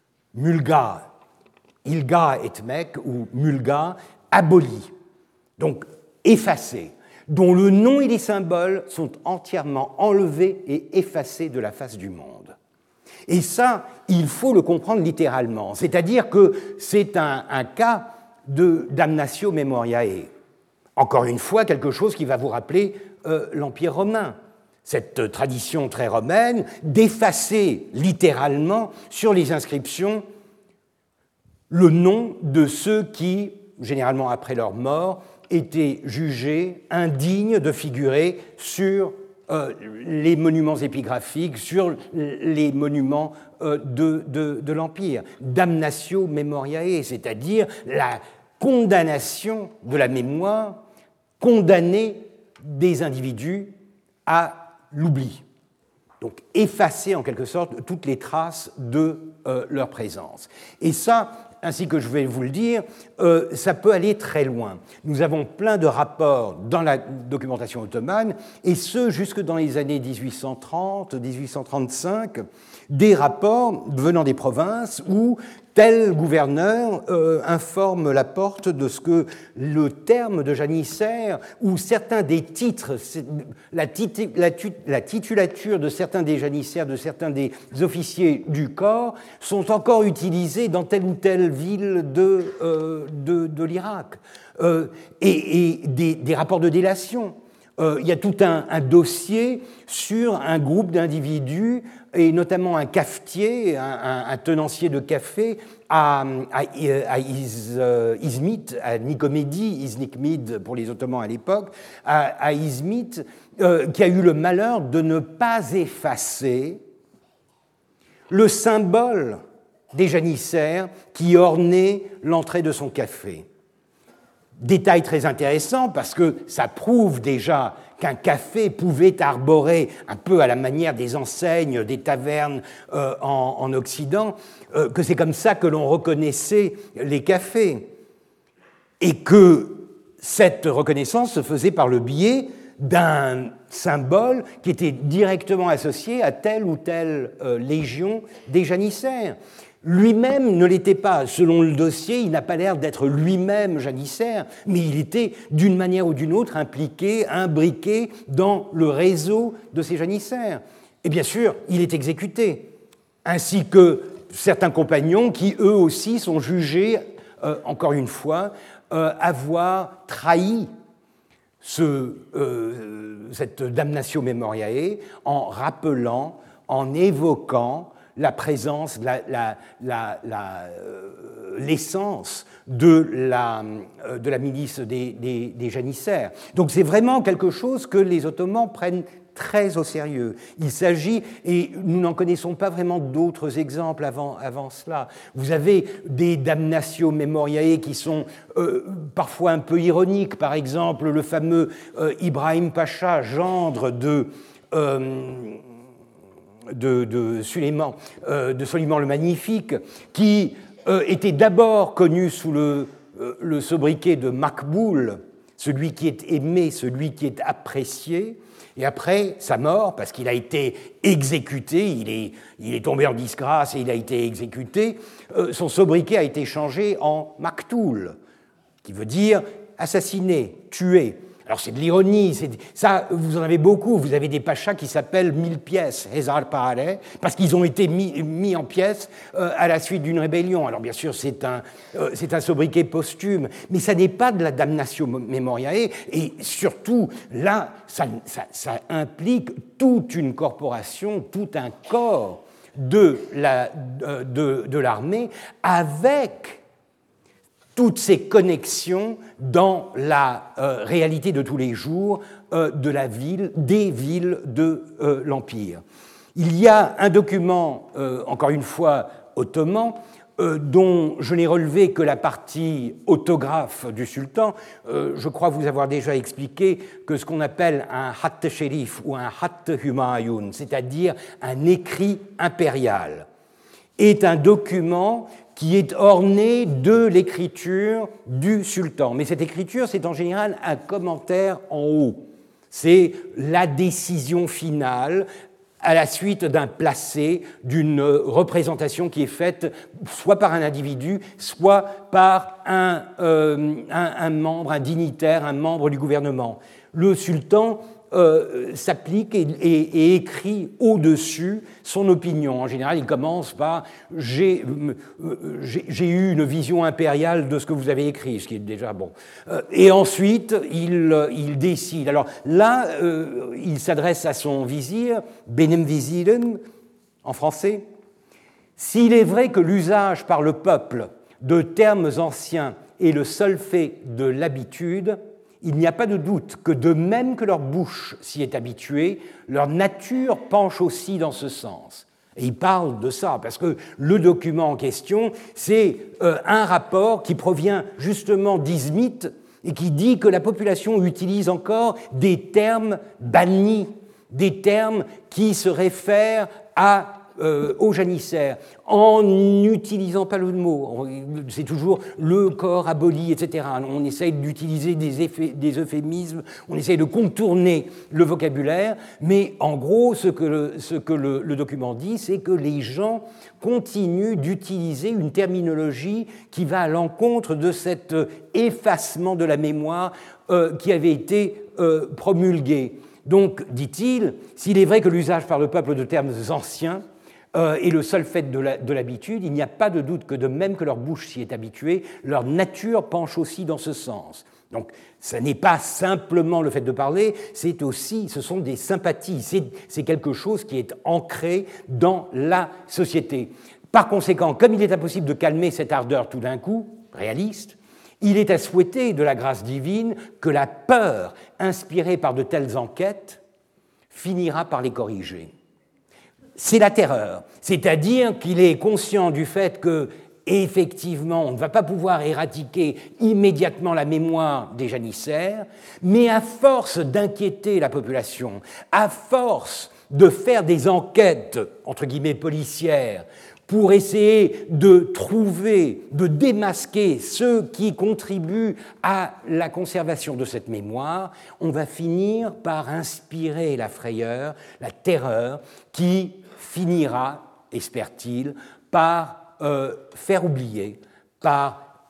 Mulga, ilga etmek ou mulga, aboli. Donc, effacé, dont le nom et les symboles sont entièrement enlevés et effacés de la face du monde. Et ça, il faut le comprendre littéralement, c'est-à-dire que c'est un, un cas de damnatio memoriae. Encore une fois, quelque chose qui va vous rappeler euh, l'Empire romain, cette tradition très romaine d'effacer littéralement sur les inscriptions le nom de ceux qui, généralement après leur mort, étaient jugés indignes de figurer sur euh, les monuments épigraphiques, sur les monuments euh, de, de, de l'Empire. Damnatio memoriae, c'est-à-dire la condamnation de la mémoire, condamner des individus à l'oubli. Donc effacer en quelque sorte toutes les traces de euh, leur présence. Et ça, ainsi que je vais vous le dire, euh, ça peut aller très loin. Nous avons plein de rapports dans la documentation ottomane, et ce, jusque dans les années dix-huit cent trente, dix-huit cent trente-cinq, des rapports venant des provinces où tel gouverneur euh, informe la porte de ce que le terme de janissaire ou certains des titres, la, tit la, la titulature de certains des janissaires, de certains des officiers du corps sont encore utilisés dans telle ou telle ville de, euh, de, de l'Irak. Euh, et et des, des rapports de délation. Euh, il y a tout un, un dossier sur un groupe d'individus, et notamment un cafetier, un, un, un tenancier de café à, à, à Iz, Izmit, à Nicomédie, Iznikmid pour les Ottomans à l'époque, à, à Izmit, euh, qui a eu le malheur de ne pas effacer le symbole des janissaires qui ornait l'entrée de son café. Détail très intéressant parce que ça prouve déjà qu'un café pouvait arborer, un peu à la manière des enseignes, des tavernes euh, en, en Occident, euh, que c'est comme ça que l'on reconnaissait les cafés. Et que cette reconnaissance se faisait par le biais d'un symbole qui était directement associé à telle ou telle euh, légion des janissaires. Lui-même ne l'était pas. Selon le dossier, il n'a pas l'air d'être lui-même janissaire, mais il était d'une manière ou d'une autre impliqué, imbriqué dans le réseau de ces janissaires. Et bien sûr, il est exécuté, ainsi que certains compagnons qui, eux aussi, sont jugés, euh, encore une fois, euh, avoir trahi ce, euh, cette damnatio memoriae en rappelant, en évoquant la présence, la, la, la, la, euh, l'essence de la, euh, de la milice des, des, des janissaires. Donc c'est vraiment quelque chose que les Ottomans prennent très au sérieux. Il s'agit, et nous n'en connaissons pas vraiment d'autres exemples avant, avant cela. Vous avez des damnatio memoriae qui sont euh, parfois un peu ironiques. Par exemple, le fameux euh, Ibrahim Pacha, gendre de... Euh, de, de, Suleiman, euh, de Soliman le Magnifique, qui euh, était d'abord connu sous le, euh, le sobriquet de Makboul, celui qui est aimé, celui qui est apprécié, et après sa mort, parce qu'il a été exécuté, il est, il est tombé en disgrâce et il a été exécuté, euh, son sobriquet a été changé en Maktoul, qui veut dire assassiné, tué. Alors c'est de l'ironie, c'est, ça vous en avez beaucoup, vous avez des pachas qui s'appellent mille pièces, Hezar Pahaleh, parce qu'ils ont été mis, mis en pièces euh, à la suite d'une rébellion. Alors bien sûr c'est un, euh, c'est un sobriquet posthume, mais ça n'est pas de la damnatio memoriae, et surtout là ça, ça, ça implique toute une corporation, tout un corps de, la, de, de l'armée avec toutes ces connexions dans la euh, réalité de tous les jours euh, de la ville, des villes de euh, l'Empire. Il y a un document, euh, encore une fois, ottoman, euh, dont je n'ai relevé que la partie autographe du sultan. Euh, je crois vous avoir déjà expliqué que ce qu'on appelle un Hatt Sherif ou un Hatt Humayun, c'est-à-dire un écrit impérial, est un document qui est orné de l'écriture du sultan. Mais cette écriture, c'est en général un commentaire en haut. C'est la décision finale à la suite d'un placé, d'une représentation qui est faite soit par un individu, soit par un, euh, un, un membre, un dignitaire, un membre du gouvernement. Le sultan Euh, s'applique et, et, et écrit au-dessus son opinion. En général, il commence par j'ai, euh, j'ai, j'ai eu une vision impériale de ce que vous avez écrit, ce qui est déjà bon. Euh, et ensuite, il, il décide. Alors là, euh, il s'adresse à son vizir, Benem Viziren, en français. S'il est vrai que l'usage par le peuple de termes anciens est le seul fait de l'habitude, il n'y a pas de doute que de même que leur bouche s'y est habituée, leur nature penche aussi dans ce sens. Et il parle de ça, parce que le document en question, c'est euh, un rapport qui provient justement d'Izmit et qui dit que la population utilise encore des termes bannis, des termes qui se réfèrent à Euh, aux janissaires, en n'utilisant pas le mot. C'est toujours le corps aboli, et cetera. On essaye d'utiliser des, effets, des euphémismes, on essaye de contourner le vocabulaire, mais en gros, ce que le, ce que le, le document dit, c'est que les gens continuent d'utiliser une terminologie qui va à l'encontre de cet effacement de la mémoire euh, qui avait été euh, promulgué. Donc, dit-il, s'il est vrai que l'usage par le peuple de termes anciens Euh, et le seul fait de, la, de l'habitude, il n'y a pas de doute que de même que leur bouche s'y est habituée, leur nature penche aussi dans ce sens. Donc, ce n'est pas simplement le fait de parler, c'est aussi, ce sont des sympathies, c'est, c'est quelque chose qui est ancré dans la société. Par conséquent, comme il est impossible de calmer cette ardeur tout d'un coup, réaliste, il est à souhaiter de la grâce divine que la peur inspirée par de telles enquêtes finira par les corriger. C'est la terreur, c'est-à-dire qu'il est conscient du fait que, effectivement, on ne va pas pouvoir éradiquer immédiatement la mémoire des janissaires, mais à force d'inquiéter la population, à force de faire des enquêtes, entre guillemets, policières, pour essayer de trouver, de démasquer ceux qui contribuent à la conservation de cette mémoire, on va finir par inspirer la frayeur, la terreur, qui finira, espère-t-il, par euh, faire oublier, par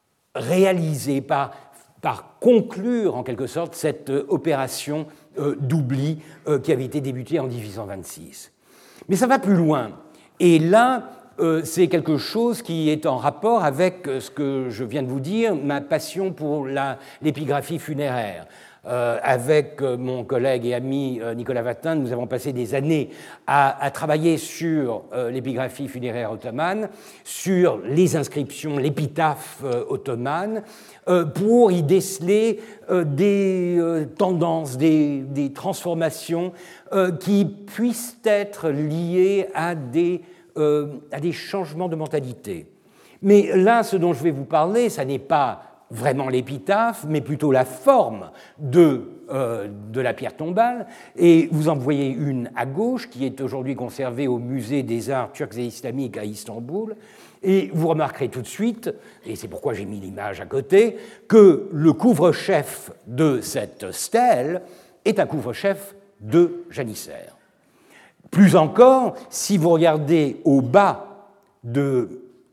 réaliser, par, par conclure en quelque sorte cette euh, opération euh, d'oubli euh, qui avait été débutée en dix-huit cent vingt-six. Mais ça va plus loin. Et là, euh, c'est quelque chose qui est en rapport avec ce que je viens de vous dire, ma passion pour la, l'épigraphie funéraire. Euh, avec mon collègue et ami euh, Nicolas Vatin, nous avons passé des années à, à travailler sur euh, l'épigraphie funéraire ottomane, sur les inscriptions, l'épitaphe euh, ottomane, euh, pour y déceler euh, des euh, tendances, des, des transformations euh, qui puissent être liées à des, euh, à des changements de mentalité. Mais là, ce dont je vais vous parler, ça n'est pas vraiment l'épitaphe, mais plutôt la forme de, euh, de la pierre tombale. Et vous en voyez une à gauche, qui est aujourd'hui conservée au Musée des Arts turcs et islamiques à Istanbul. Et vous remarquerez tout de suite, et c'est pourquoi j'ai mis l'image à côté, que le couvre-chef de cette stèle est un couvre-chef de janissaire. Plus encore, si vous regardez au bas de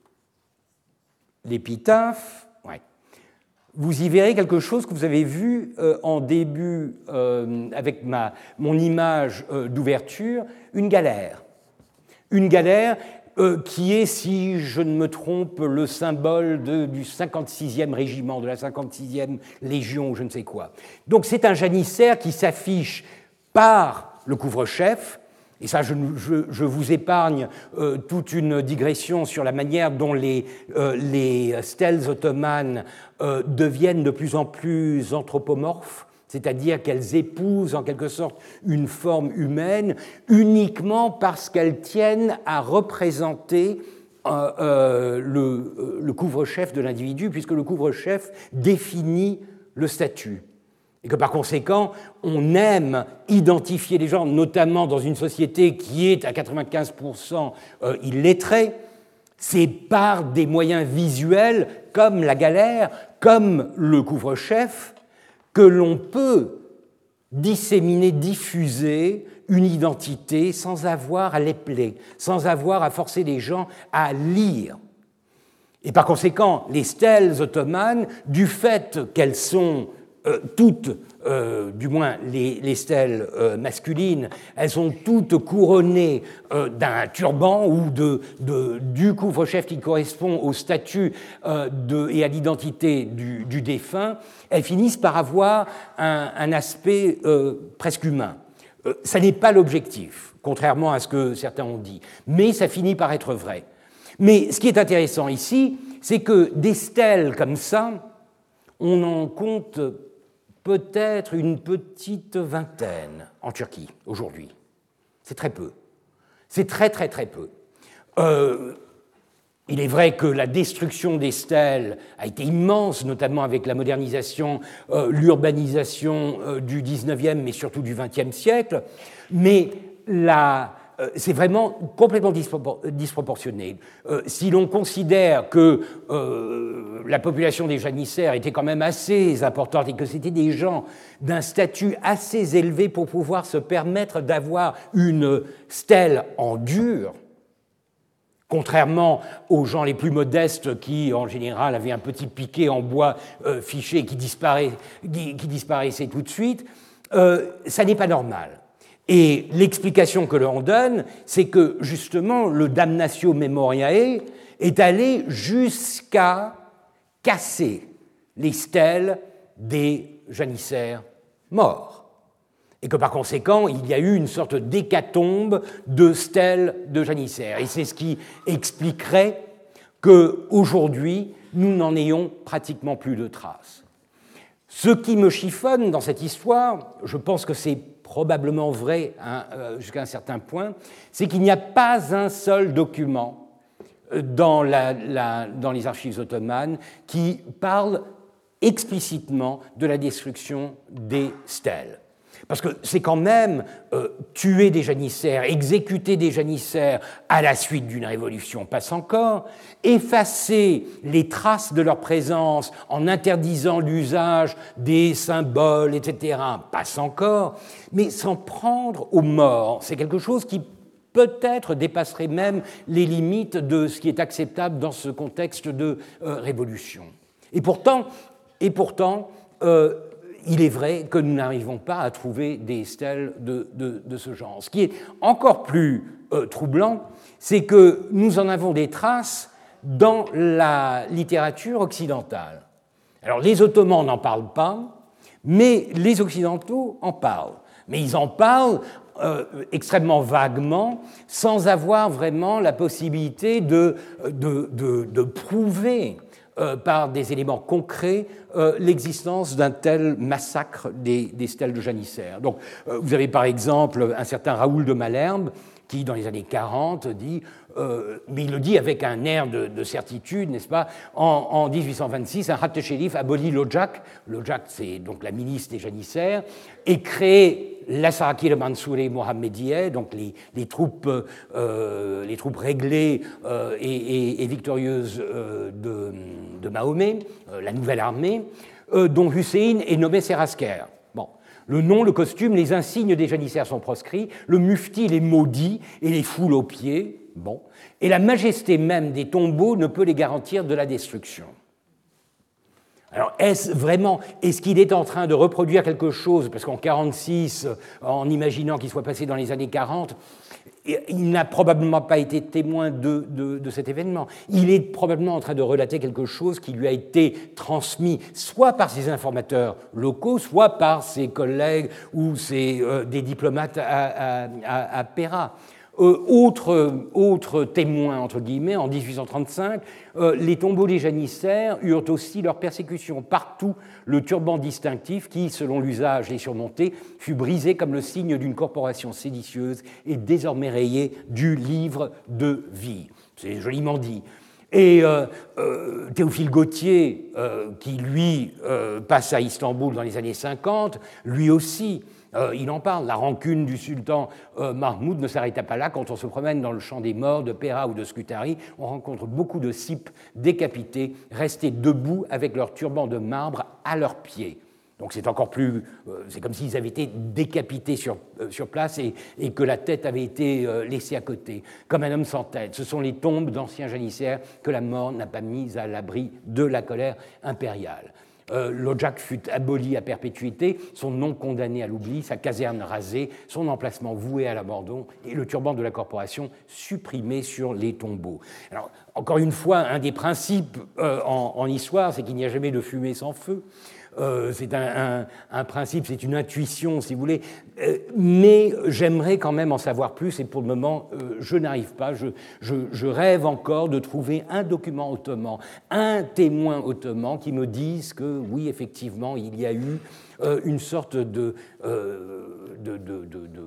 l'épitaphe, vous y verrez quelque chose que vous avez vu euh, en début, euh, avec ma, mon image euh, d'ouverture, une galère. Une galère euh, qui est, si je ne me trompe, le symbole de, du cinquante-sixième régiment, de la cinquante-sixième légion, ou je ne sais quoi. Donc c'est un janissaire qui s'affiche par le couvre-chef. Et ça, je, je, je vous épargne euh, toute une digression sur la manière dont les, euh, les stèles ottomanes euh, deviennent de plus en plus anthropomorphes, c'est-à-dire qu'elles épousent en quelque sorte une forme humaine uniquement parce qu'elles tiennent à représenter euh, euh, le, le couvre-chef de l'individu, puisque le couvre-chef définit le statut. Et que par conséquent, on aime identifier les gens, notamment dans une société qui est à quatre-vingt-quinze pour cent illettrée, c'est par des moyens visuels comme la galère, comme le couvre-chef, que l'on peut disséminer, diffuser une identité sans avoir à l'épeler, sans avoir à forcer les gens à lire. Et par conséquent, les stèles ottomanes, du fait qu'elles sont Euh, toutes, euh, du moins les, les stèles euh, masculines, elles sont toutes couronnées euh, d'un turban ou de, de, du couvre-chef qui correspond au statut euh, de, et à l'identité du, du défunt, elles finissent par avoir un, un aspect euh, presque humain. Euh, ça n'est pas l'objectif, contrairement à ce que certains ont dit, mais ça finit par être vrai. Mais ce qui est intéressant ici, c'est que des stèles comme ça, on en compte peut-être une petite vingtaine en Turquie aujourd'hui. C'est très peu. C'est très très très peu. Euh, il est vrai que la destruction des stèles a été immense, notamment avec la modernisation, euh, l'urbanisation euh, du dix-neuvième, mais surtout du vingtième siècle, mais la... c'est vraiment complètement disproportionné. Euh, si l'on considère que euh, la population des janissaires était quand même assez importante et que c'était des gens d'un statut assez élevé pour pouvoir se permettre d'avoir une stèle en dur, contrairement aux gens les plus modestes qui, en général, avaient un petit piquet en bois euh, fiché qui, disparaît, qui, qui disparaissait tout de suite, euh, ça n'est pas normal. Et l'explication que l'on donne, c'est que justement le damnatio memoriae est allé jusqu'à casser les stèles des janissaires morts. Et que par conséquent, il y a eu une sorte d'hécatombe de stèles de janissaires. Et c'est ce qui expliquerait qu'aujourd'hui, nous n'en ayons pratiquement plus de traces. Ce qui me chiffonne dans cette histoire, je pense que c'est probablement vrai hein, euh, jusqu'à un certain point, c'est qu'il n'y a pas un seul document dans, la, la, dans les archives ottomanes qui parle explicitement de la destruction des stèles. Parce que c'est quand même euh, tuer des janissaires, exécuter des janissaires à la suite d'une révolution, passe encore, effacer les traces de leur présence en interdisant l'usage des symboles, et cetera, passe encore, mais s'en prendre aux morts, c'est quelque chose qui peut-être dépasserait même les limites de ce qui est acceptable dans ce contexte de euh, révolution. Et pourtant, et pourtant euh, il est vrai que nous n'arrivons pas à trouver des stèles de, de, de ce genre. Ce qui est encore plus euh, troublant, c'est que nous en avons des traces dans la littérature occidentale. Alors les Ottomans n'en parlent pas, mais les Occidentaux en parlent. Mais ils en parlent euh, extrêmement vaguement, sans avoir vraiment la possibilité de, de, de, de prouver euh, par des éléments concrets euh, l'existence d'un tel massacre des, des stèles de janissaires. Donc euh, vous avez par exemple un certain Raoul de Malherbe qui, dans les années quarante, dit, euh, mais il le dit avec un air de, de certitude, n'est-ce pas, en, en dix-huit cent vingt-six, un Hatt Shérif abolit l'Ojak, l'Ojak c'est donc la milice des janissaires, et crée l'Asarakir Mansouri Mohammedieh, donc les, les, troupes, euh, les troupes réglées euh, et, et, et victorieuses euh, de, de Mahomet, euh, la nouvelle armée, euh, dont Hussein est nommé Sérasker. Bon. Le nom, le costume, les insignes des janissaires sont proscrits, le mufti les maudit et les foule aux pieds, bon, et la majesté même des tombeaux ne peut les garantir de la destruction. Alors, est-ce vraiment, est-ce qu'il est en train de reproduire quelque chose, parce qu'en quarante-six, en imaginant qu'il soit passé dans les années quarante, il n'a probablement pas été témoin de, de, de cet événement. Il est probablement en train de relater quelque chose qui lui a été transmis soit par ses informateurs locaux, soit par ses collègues ou ses, euh, des diplomates à, à, à, à Péra. Euh, autre, autre témoin, entre guillemets, en dix-huit cent trente-cinq, euh, les tombeaux des janissaires eurent aussi leur persécution. Partout, le turban distinctif qui, selon l'usage, les surmontait, fut brisé comme le signe d'une corporation séditieuse et désormais rayé du livre de vie. C'est joliment dit. Et euh, euh, Théophile Gautier, euh, qui lui euh, passe à Istanbul dans les années cinquante, lui aussi, Euh, il en parle, la rancune du sultan euh, Mahmoud ne s'arrêta pas là. Quand on se promène dans le champ des morts de Péra ou de Scutari, on rencontre beaucoup de cipes décapités, restés debout avec leurs turbans de marbre à leurs pieds. Donc c'est encore plus, euh, c'est comme s'ils avaient été décapités sur, euh, sur place et, et que la tête avait été euh, laissée à côté, comme un homme sans tête. Ce sont les tombes d'anciens janissaires que la mort n'a pas mises à l'abri de la colère impériale. Euh, L'Ojak fut aboli à perpétuité, son nom condamné à l'oubli, sa caserne rasée, son emplacement voué à l'abandon et le turban de la corporation supprimé sur les tombeaux. Alors, encore une fois, un des principes euh, en, en histoire, c'est qu'il n'y a jamais de fumée sans feu. Euh, c'est un, un, un principe, c'est une intuition, si vous voulez, euh, mais j'aimerais quand même en savoir plus, et pour le moment, euh, je n'arrive pas. Je, je, je rêve encore de trouver un document ottoman, un témoin ottoman qui me dise que, oui, effectivement, il y a eu euh, une sorte de, euh, de, de, de, de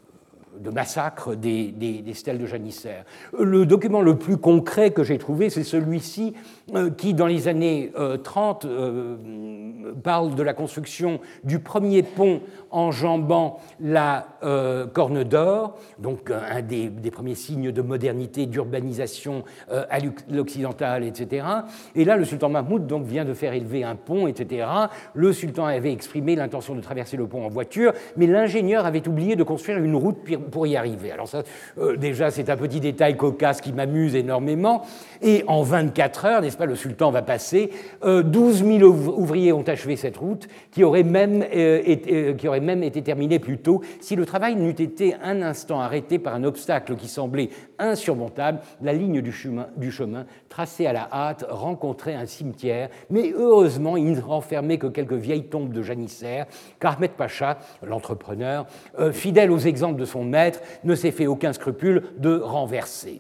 de massacre des, des, des stèles de janissaires. Le document le plus concret que j'ai trouvé, c'est celui-ci euh, qui, dans les années euh, trente, euh, parle de la construction du premier pont enjambant la euh, Corne d'Or, donc un des, des premiers signes de modernité, d'urbanisation euh, à l'occidental, et cetera. Et là, le sultan Mahmoud donc, vient de faire élever un pont, et cetera. Le sultan avait exprimé l'intention de traverser le pont en voiture, mais l'ingénieur avait oublié de construire une route pour y arriver. Alors ça, euh, déjà, c'est un petit détail cocasse qui m'amuse énormément. Et en vingt-quatre heures, n'est-ce pas, le sultan va passer, euh, douze mille ouvriers ont achevé cette route, qui aurait même, euh, été, euh, qui aurait même été terminée plus tôt si le travail n'eût été un instant arrêté par un obstacle qui semblait insurmontable. La ligne du chemin, du chemin tracée à la hâte, rencontrait un cimetière, mais heureusement, il ne renfermait que quelques vieilles tombes de janissaires, car Ahmed Pacha, l'entrepreneur, euh, fidèle aux exemples de son maître, ne s'est fait aucun scrupule de renverser.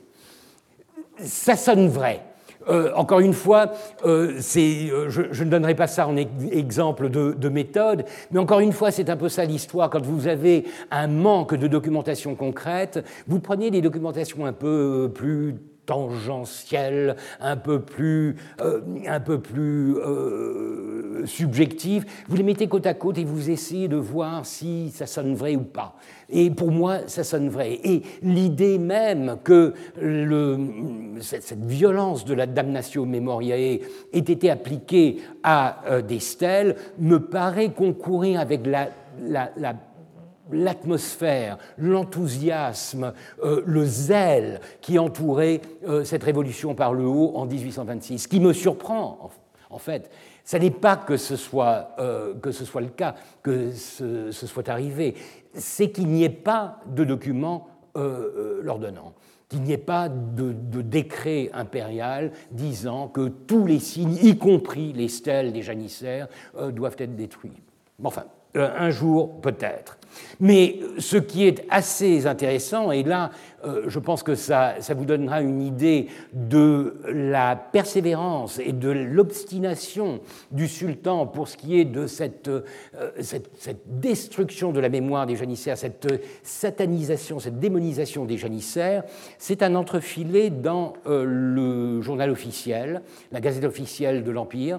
Ça sonne vrai. Euh, encore une fois, euh, c'est, euh, je, je ne donnerai pas ça en exemple de, de méthode, mais encore une fois, c'est un peu ça l'histoire. Quand vous avez un manque de documentation concrète, vous prenez des documentations un peu plus tangentielles, un peu plus, euh, un peu plus euh, subjectives, vous les mettez côte à côte et vous essayez de voir si ça sonne vrai ou pas. Et pour moi, ça sonne vrai. Et l'idée même que le, cette, cette violence de la damnatio memoriae ait été appliquée à euh, des stèles me paraît concourir avec la, la, la l'atmosphère, l'enthousiasme, euh, le zèle qui entourait euh, cette révolution par le haut en dix-huit cent vingt-six. Ce qui me surprend, en, en fait, Ça n'est pas que ce soit, euh, que ce soit le cas, que ce, ce soit arrivé, c'est qu'il n'y ait pas de document euh, euh, l'ordonnant, qu'il n'y ait pas de, de décret impérial disant que tous les signes, y compris les stèles des janissaires, euh, doivent être détruits. Enfin, euh, un jour peut-être. Mais ce qui est assez intéressant, et là, euh, je pense que ça, ça vous donnera une idée de la persévérance et de l'obstination du sultan pour ce qui est de cette, euh, cette, cette destruction de la mémoire des janissaires, cette satanisation, cette démonisation des janissaires, c'est un entrefilé dans euh, le journal officiel, la gazette officielle de l'Empire,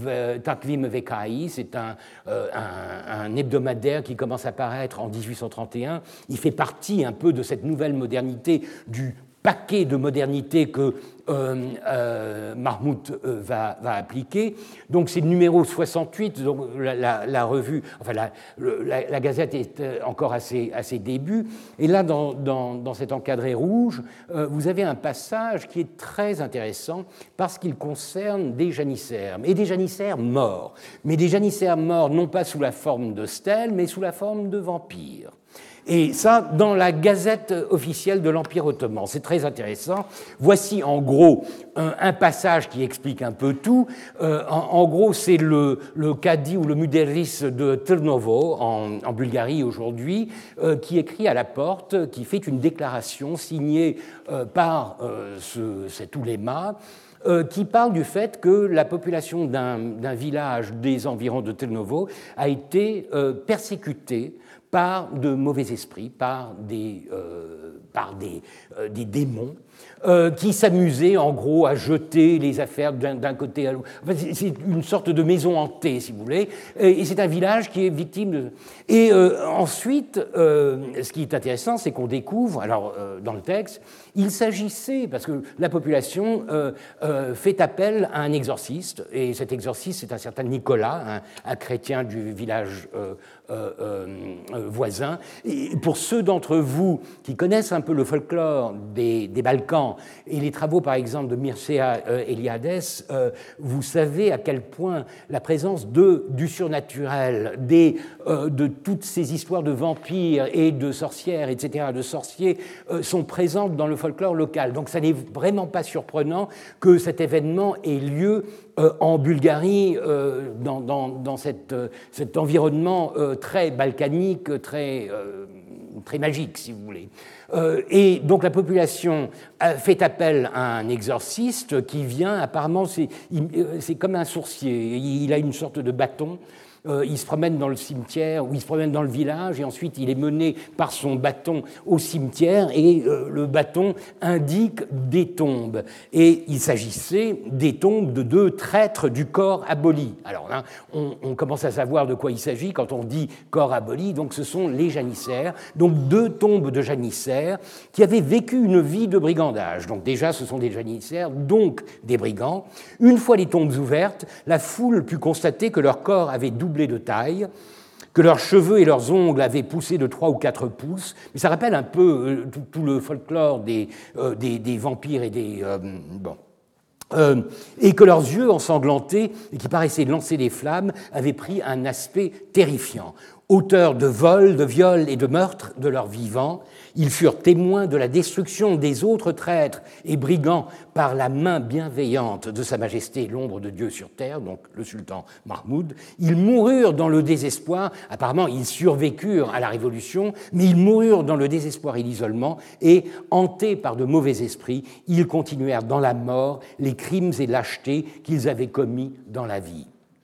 Takvim Vekai, c'est un, euh, un, un hebdomadaire qui commence à paraître en dix-huit cent trente et un. Il fait partie un peu de cette nouvelle modernité, du paquet de modernité que euh, euh, Mahmoud euh, va, va appliquer. Donc c'est le numéro soixante-huit, donc la, la, la revue, enfin la, la, la gazette est encore à ses, à ses débuts. Et là, dans, dans, dans cet encadré rouge, euh, vous avez un passage qui est très intéressant parce qu'il concerne des janissaires, et des janissaires morts. Mais des janissaires morts non pas sous la forme de stèles, mais sous la forme de vampires. Et ça, dans la gazette officielle de l'Empire ottoman. C'est très intéressant. Voici en gros un, un passage qui explique un peu tout. Euh, en, en gros, c'est le, le cadi ou le muderris de Trnovo, en, en Bulgarie aujourd'hui, euh, qui écrit à la porte, qui fait une déclaration signée euh, par euh, ce, cet ouléma, Euh, qui parle du fait que la population d'un village des environs de Trnovo a été euh, persécutée par de mauvais esprits, par des, euh, par des, euh, des démons, euh, qui s'amusaient en gros à jeter les affaires d'un côté à l'autre. Enfin, c'est une sorte de maison hantée, si vous voulez, et c'est un village qui est victime de... Et euh, ensuite, euh, ce qui est intéressant, c'est qu'on découvre, alors euh, dans le texte, il s'agissait, parce que la population euh, euh, fait appel à un exorciste, et cet exorciste, c'est un certain Nicolas, un, un chrétien du village euh, euh, euh, voisin. Et pour ceux d'entre vous qui connaissent un peu le folklore des, des Balkans et les travaux, par exemple, de Mircea euh, Eliades, euh, vous savez à quel point la présence de, du surnaturel, des, euh, de toutes ces histoires de vampires et de sorcières, et cetera, de sorciers, euh, sont présentes dans le folklore local. Donc ça n'est vraiment pas surprenant que cet événement ait lieu euh, en Bulgarie, euh, dans, dans, dans cette, euh, cet environnement euh, très balkanique, très, euh, très magique, si vous voulez. Euh, et donc la population a fait appel à un exorciste qui vient, apparemment, c'est comme un sourcier, il a une sorte de bâton. Euh, il se promène dans le cimetière ou il se promène dans le village et ensuite il est mené par son bâton au cimetière et euh, le bâton indique des tombes. Et il s'agissait des tombes de deux traîtres du corps aboli. Alors là, on, on commence à savoir de quoi il s'agit quand on dit corps aboli. Donc ce sont les janissaires, donc deux tombes de janissaires qui avaient vécu une vie de brigandage. Donc déjà, ce sont des janissaires, donc des brigands. Une fois les tombes ouvertes, la foule put constater que leur corps avait doublé de taille, que leurs cheveux et leurs ongles avaient poussé de trois ou quatre pouces, mais ça rappelle un peu euh, tout, tout le folklore des, euh, des, des vampires et des... Euh, bon. Euh, et que leurs yeux ensanglantés, et qui paraissaient lancer des flammes, avaient pris un aspect terrifiant. Auteurs de vols, de viols et de meurtres de leurs vivants, ils furent témoins de la destruction des autres traîtres et brigands par la main bienveillante de Sa Majesté l'ombre de Dieu sur terre, donc le sultan Mahmoud. Ils moururent dans le désespoir, apparemment ils survécurent à la Révolution, mais ils moururent dans le désespoir et l'isolement, et hantés par de mauvais esprits, ils continuèrent dans la mort les crimes et lâchetés qu'ils avaient commis dans la vie.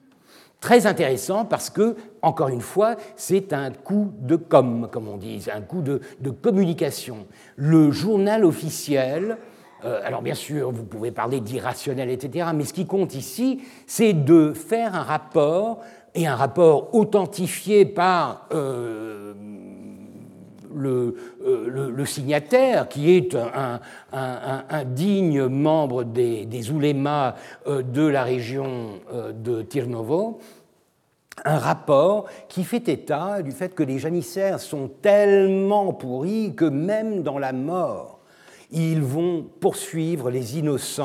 Très intéressant parce que, encore une fois, c'est un coup de com', comme on dit, c'est un coup de, de communication. Le journal officiel, euh, alors bien sûr, vous pouvez parler d'irrationnel, et cetera, mais ce qui compte ici, c'est de faire un rapport, et un rapport authentifié par euh, le, euh, le, le signataire, qui est un, un, un, un digne membre des, des oulémas euh, de la région euh, de Tirnovo, un rapport qui fait état du fait que les janissaires sont tellement pourris que même dans la mort, ils vont poursuivre les innocents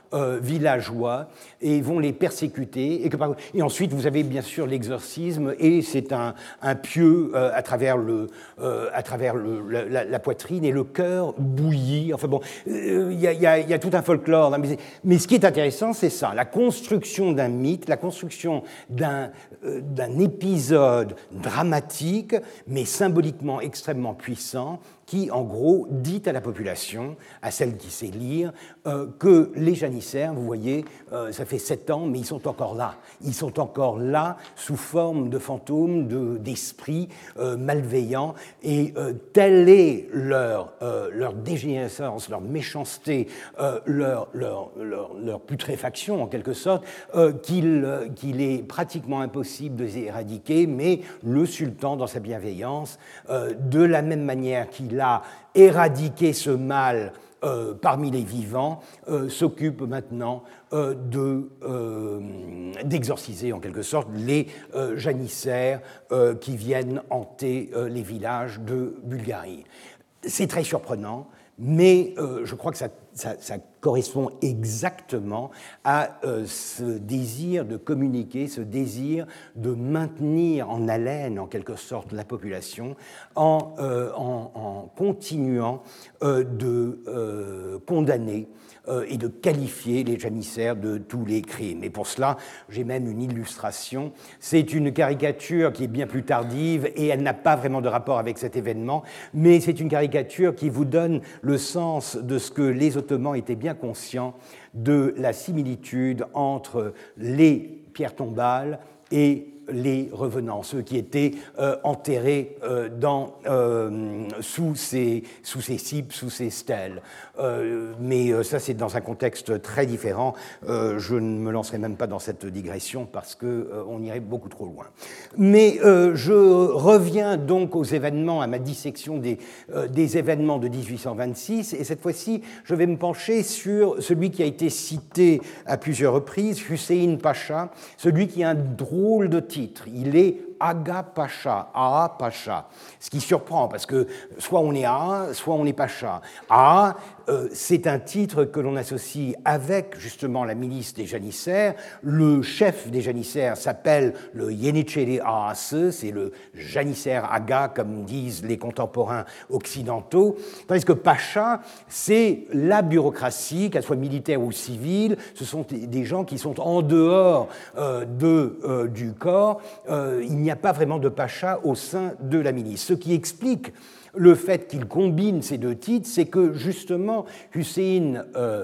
euh, villageois et vont les persécuter. Et, que, et ensuite, vous avez bien sûr l'exorcisme, et c'est un, un pieu euh, à travers, le, euh, à travers le, la, la poitrine, et le cœur bouillit. Enfin bon, il euh, y, y, y a tout un folklore. Mais, mais ce qui est intéressant, c'est ça, la construction d'un mythe, la construction d'un euh, d'un épisode dramatique, mais symboliquement extrêmement puissant, qui, en gros, dit à la population, à celle qui sait lire, euh, que les janissaires, vous voyez, euh, ça fait sept ans, mais ils sont encore là. Ils sont encore là sous forme de fantômes, de, d'esprits euh, malveillants, et euh, telle est leur, euh, leur dégénérescence, leur méchanceté, euh, leur, leur, leur, leur putréfaction, en quelque sorte, euh, qu'il, euh, qu'il est pratiquement impossible de les éradiquer, mais le sultan, dans sa bienveillance, euh, de la même manière qu'il a éradiqué ce mal euh, parmi les vivants, euh, s'occupe maintenant euh, de, euh, d'exorciser en quelque sorte les euh, janissaires euh, qui viennent hanter euh, les villages de Bulgarie. C'est très surprenant, mais euh, je crois que ça, ça, ça correspond exactement à euh, ce désir de communiquer, ce désir de maintenir en haleine, en quelque sorte, la population, en, euh, en, en continuant euh, de euh, condamner euh, et de qualifier les janissaires de tous les crimes. Et pour cela, j'ai même une illustration. C'est une caricature qui est bien plus tardive, et elle n'a pas vraiment de rapport avec cet événement, mais c'est une caricature qui vous donne le sens de ce que les Ottomans étaient bien conscients de la similitude entre les pierres tombales et les revenants, ceux qui étaient euh, enterrés euh, dans, euh, sous, ces, sous ces cipes, sous ces stèles. Euh, mais euh, ça, c'est dans un contexte très différent. Euh, je ne me lancerai même pas dans cette digression parce qu'on euh, irait beaucoup trop loin. Mais euh, je reviens donc aux événements, à ma dissection des, euh, des événements de dix-huit cent vingt-six, et cette fois-ci, je vais me pencher sur celui qui a été cité à plusieurs reprises, Hüseyin Pacha, celui qui a un drôle de titre. Il est Aga Pacha, Aga Pacha, ce qui surprend parce que soit on est Aga, soit on est Pacha. Aga, euh, c'est un titre que l'on associe avec justement la milice des janissaires. Le chef des janissaires s'appelle le Yenicheri Ağası, c'est le janissaire Aga, comme disent les contemporains occidentaux, tandis que Pacha, c'est la bureaucratie, qu'elle soit militaire ou civile, ce sont des gens qui sont en dehors euh, de, euh, du corps. Euh, il n'y a pas vraiment de pacha au sein de la milice. Ce qui explique le fait qu'il combine ces deux titres, c'est que justement Hüseyin euh,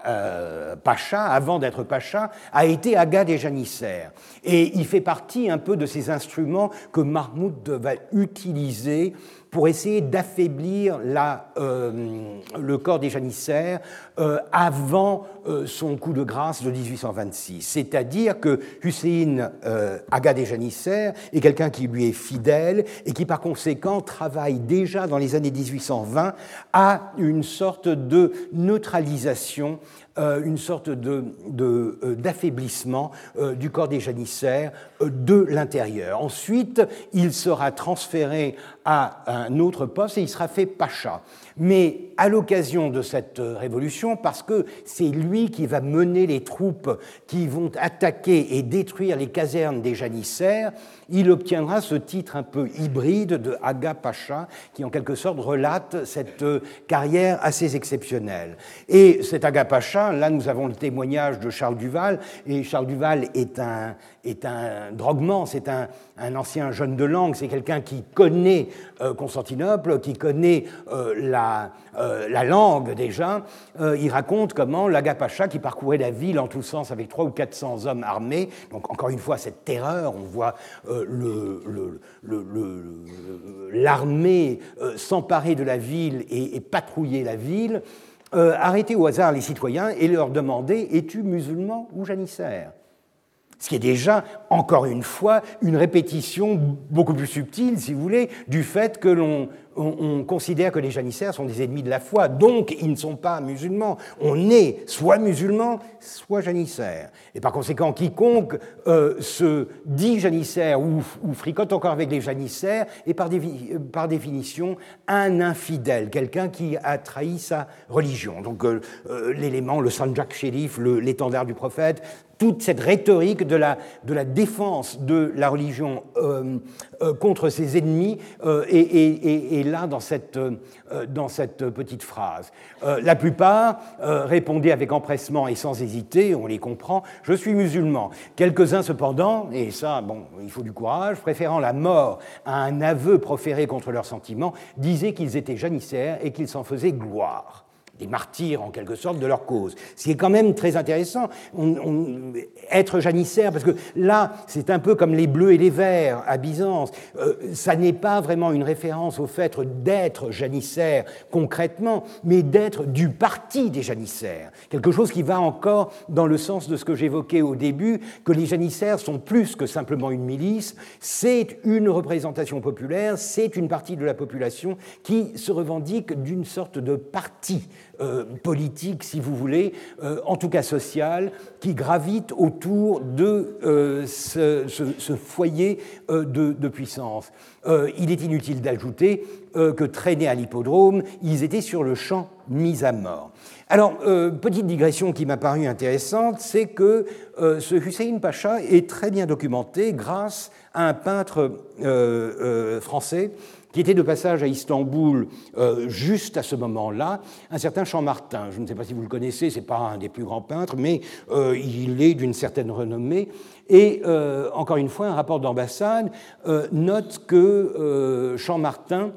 euh, Pacha, avant d'être Pacha, a été Aga des janissaires. Et il fait partie un peu de ces instruments que Mahmoud va utiliser pour essayer d'affaiblir la, euh, le corps des janissaires euh, avant euh, son coup de grâce de dix-huit cent vingt-six. C'est-à-dire que Hüseyin euh, Aga des janissaires est quelqu'un qui lui est fidèle et qui par conséquent travaille déjà dans les années dix-huit cent vingt à une sorte de neutralisation, Euh, une sorte de, de, euh, d'affaiblissement euh, du corps des janissaires euh, de l'intérieur. Ensuite, il sera transféré à un autre poste et il sera fait pacha. Mais à l'occasion de cette révolution, parce que c'est lui qui va mener les troupes qui vont attaquer et détruire les casernes des janissaires, il obtiendra ce titre un peu hybride de Aga Pacha, qui en quelque sorte relate cette carrière assez exceptionnelle. Et cet Aga Pacha, là nous avons le témoignage de Charles Duval, et Charles Duval est un, est un droguement, c'est un, un ancien jeune de langue, c'est quelqu'un qui connaît euh, Constantinople, qui connaît euh, la, euh, la langue déjà. Euh, il raconte comment l'Aga Pacha, qui parcourait la ville en tous sens avec trois ou quatre cents hommes armés, donc encore une fois cette terreur, on voit euh, le, le, le, le, l'armée euh, s'emparer de la ville et, et patrouiller la ville, euh, arrêter au hasard les citoyens et leur demander « Es-tu musulman ou janissaire ?» Ce qui est déjà, encore une fois, une répétition beaucoup plus subtile, si vous voulez, du fait que l'on on, on considère que les janissaires sont des ennemis de la foi, donc ils ne sont pas musulmans. On est soit musulman, soit janissaire. Et par conséquent, quiconque euh, se dit janissaire ou, ou fricote encore avec les janissaires est par, dévi, par définition un infidèle, quelqu'un qui a trahi sa religion. Donc euh, euh, l'élément, le Sanjak Sherif, le, l'étendard du prophète, toute cette rhétorique de la, de la défense de la religion euh, euh, contre ses ennemis euh, est, est, est là dans cette, euh, dans cette petite phrase. Euh, la plupart euh, répondaient avec empressement et sans hésiter, on les comprend, « je suis musulman ». Quelques-uns cependant, et ça, bon, il faut du courage, préférant la mort à un aveu proféré contre leurs sentiments, disaient qu'ils étaient janissaires et qu'ils s'en faisaient gloire. Des martyrs en quelque sorte de leur cause. Ce qui est quand même très intéressant, on, on, être janissaire, parce que là, c'est un peu comme les bleus et les verts à Byzance, euh, ça n'est pas vraiment une référence au fait d'être janissaire concrètement, mais d'être du parti des janissaires. Quelque chose qui va encore dans le sens de ce que j'évoquais au début, que les janissaires sont plus que simplement une milice, c'est une représentation populaire, c'est une partie de la population qui se revendique d'une sorte de parti Euh, politique, si vous voulez, euh, en tout cas social, qui gravite autour de euh, ce, ce, ce foyer euh, de, de puissance. Euh, il est inutile d'ajouter euh, que traînés à l'hippodrome, ils étaient sur le champ mis à mort. Alors, euh, petite digression qui m'a paru intéressante, c'est que euh, ce Hussein Pacha est très bien documenté grâce à un peintre euh, euh, français qui était de passage à Istanbul euh, juste à ce moment-là, un certain Champmartin. Je ne sais pas si vous le connaissez, ce n'est pas un des plus grands peintres, mais euh, il est d'une certaine renommée. Et euh, encore une fois, un rapport d'ambassade euh, note que euh, Champmartin,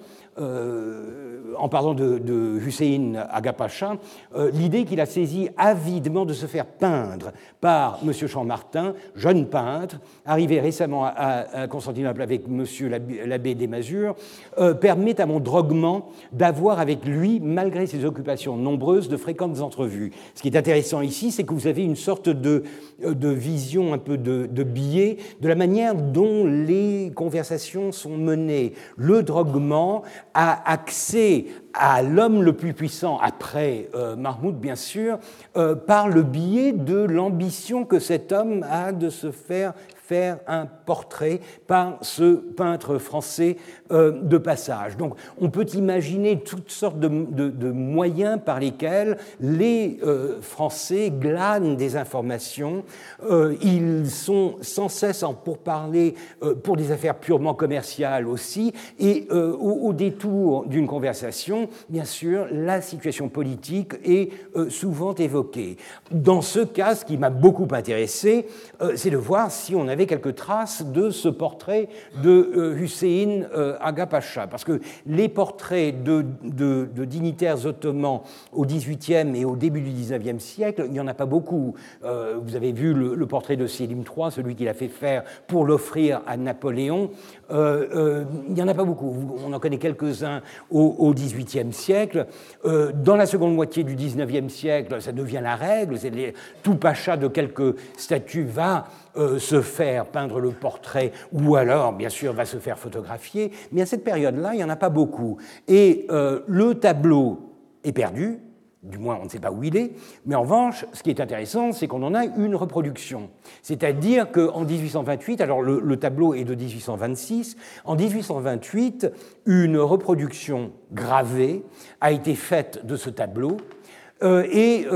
Euh, en parlant de, de Hussein Aga Pacha, euh, l'idée qu'il a saisie avidement de se faire peindre par M. Champmartin, jeune peintre, arrivé récemment à, à Constantinople avec M. l'abbé des Masures, euh, permet à mon droguement d'avoir avec lui, malgré ses occupations nombreuses, de fréquentes entrevues. Ce qui est intéressant ici, c'est que vous avez une sorte de, de vision un peu de, de biais de la manière dont les conversations sont menées. Le droguement a accès à l'homme le plus puissant, après euh, Mahmoud bien sûr, euh, par le biais de l'ambition que cet homme a de se faire faire un portrait par ce peintre français euh, de passage. Donc on peut imaginer toutes sortes de, de, de moyens par lesquels les euh, Français glanent des informations. Euh, ils sont sans cesse en pourparlers euh, pour des affaires purement commerciales aussi, et euh, au, au détour d'une conversation, bien sûr, la situation politique est euh, souvent évoquée. Dans ce cas, ce qui m'a beaucoup intéressé, euh, c'est de voir si on avait quelques traces de ce portrait de euh, Hussein euh, Aga Pacha, parce que les portraits de, de, de dignitaires ottomans au dix-huitième et au début du dix-neuvième siècle, il n'y en a pas beaucoup. Euh, vous avez vu le, le portrait de Sélim trois, celui qu'il a fait faire pour l'offrir à Napoléon. Euh, euh, il n'y en a pas beaucoup. On en connaît quelques-uns au, au dix-huitième siècle. Euh, dans la seconde moitié du dix-neuvième siècle, ça devient la règle. C'est les, tout pacha de quelques statues va euh, se faire peindre le portrait, ou alors, bien sûr, va se faire photographier. Mais à cette période-là, il n'y en a pas beaucoup. Et euh, le tableau est perdu. Du moins, on ne sait pas où il est, mais en revanche, ce qui est intéressant, c'est qu'on en a une reproduction. C'est-à-dire qu'en dix-huit cent vingt-huit, alors le, le tableau est de dix-huit cent vingt-six, en dix-huit cent vingt-huit, une reproduction gravée a été faite de ce tableau, euh, et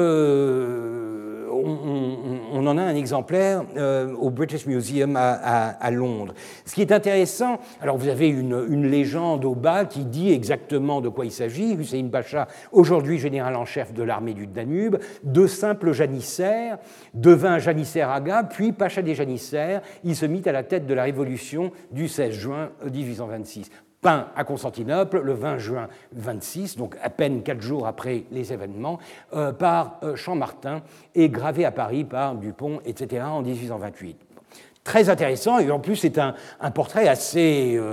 euh, on, on, on en a un exemplaire euh, au British Museum à, à, à Londres. Ce qui est intéressant, alors vous avez une, une légende au bas qui dit exactement de quoi il s'agit. Hussein Pacha, aujourd'hui général en chef de l'armée du Danube, de simples janissaires, devint janissaire Aga, puis Pacha des janissaires. Il se mit à la tête de la révolution du seize juin dix-huit cent vingt-six. Peint à Constantinople le vingt juin vingt-six, donc à peine quatre jours après les événements, euh, par euh, Champmartin et gravé à Paris par Dupont, et cetera en dix-huit cent vingt-huit. Très intéressant, et en plus c'est un, un portrait assez, euh,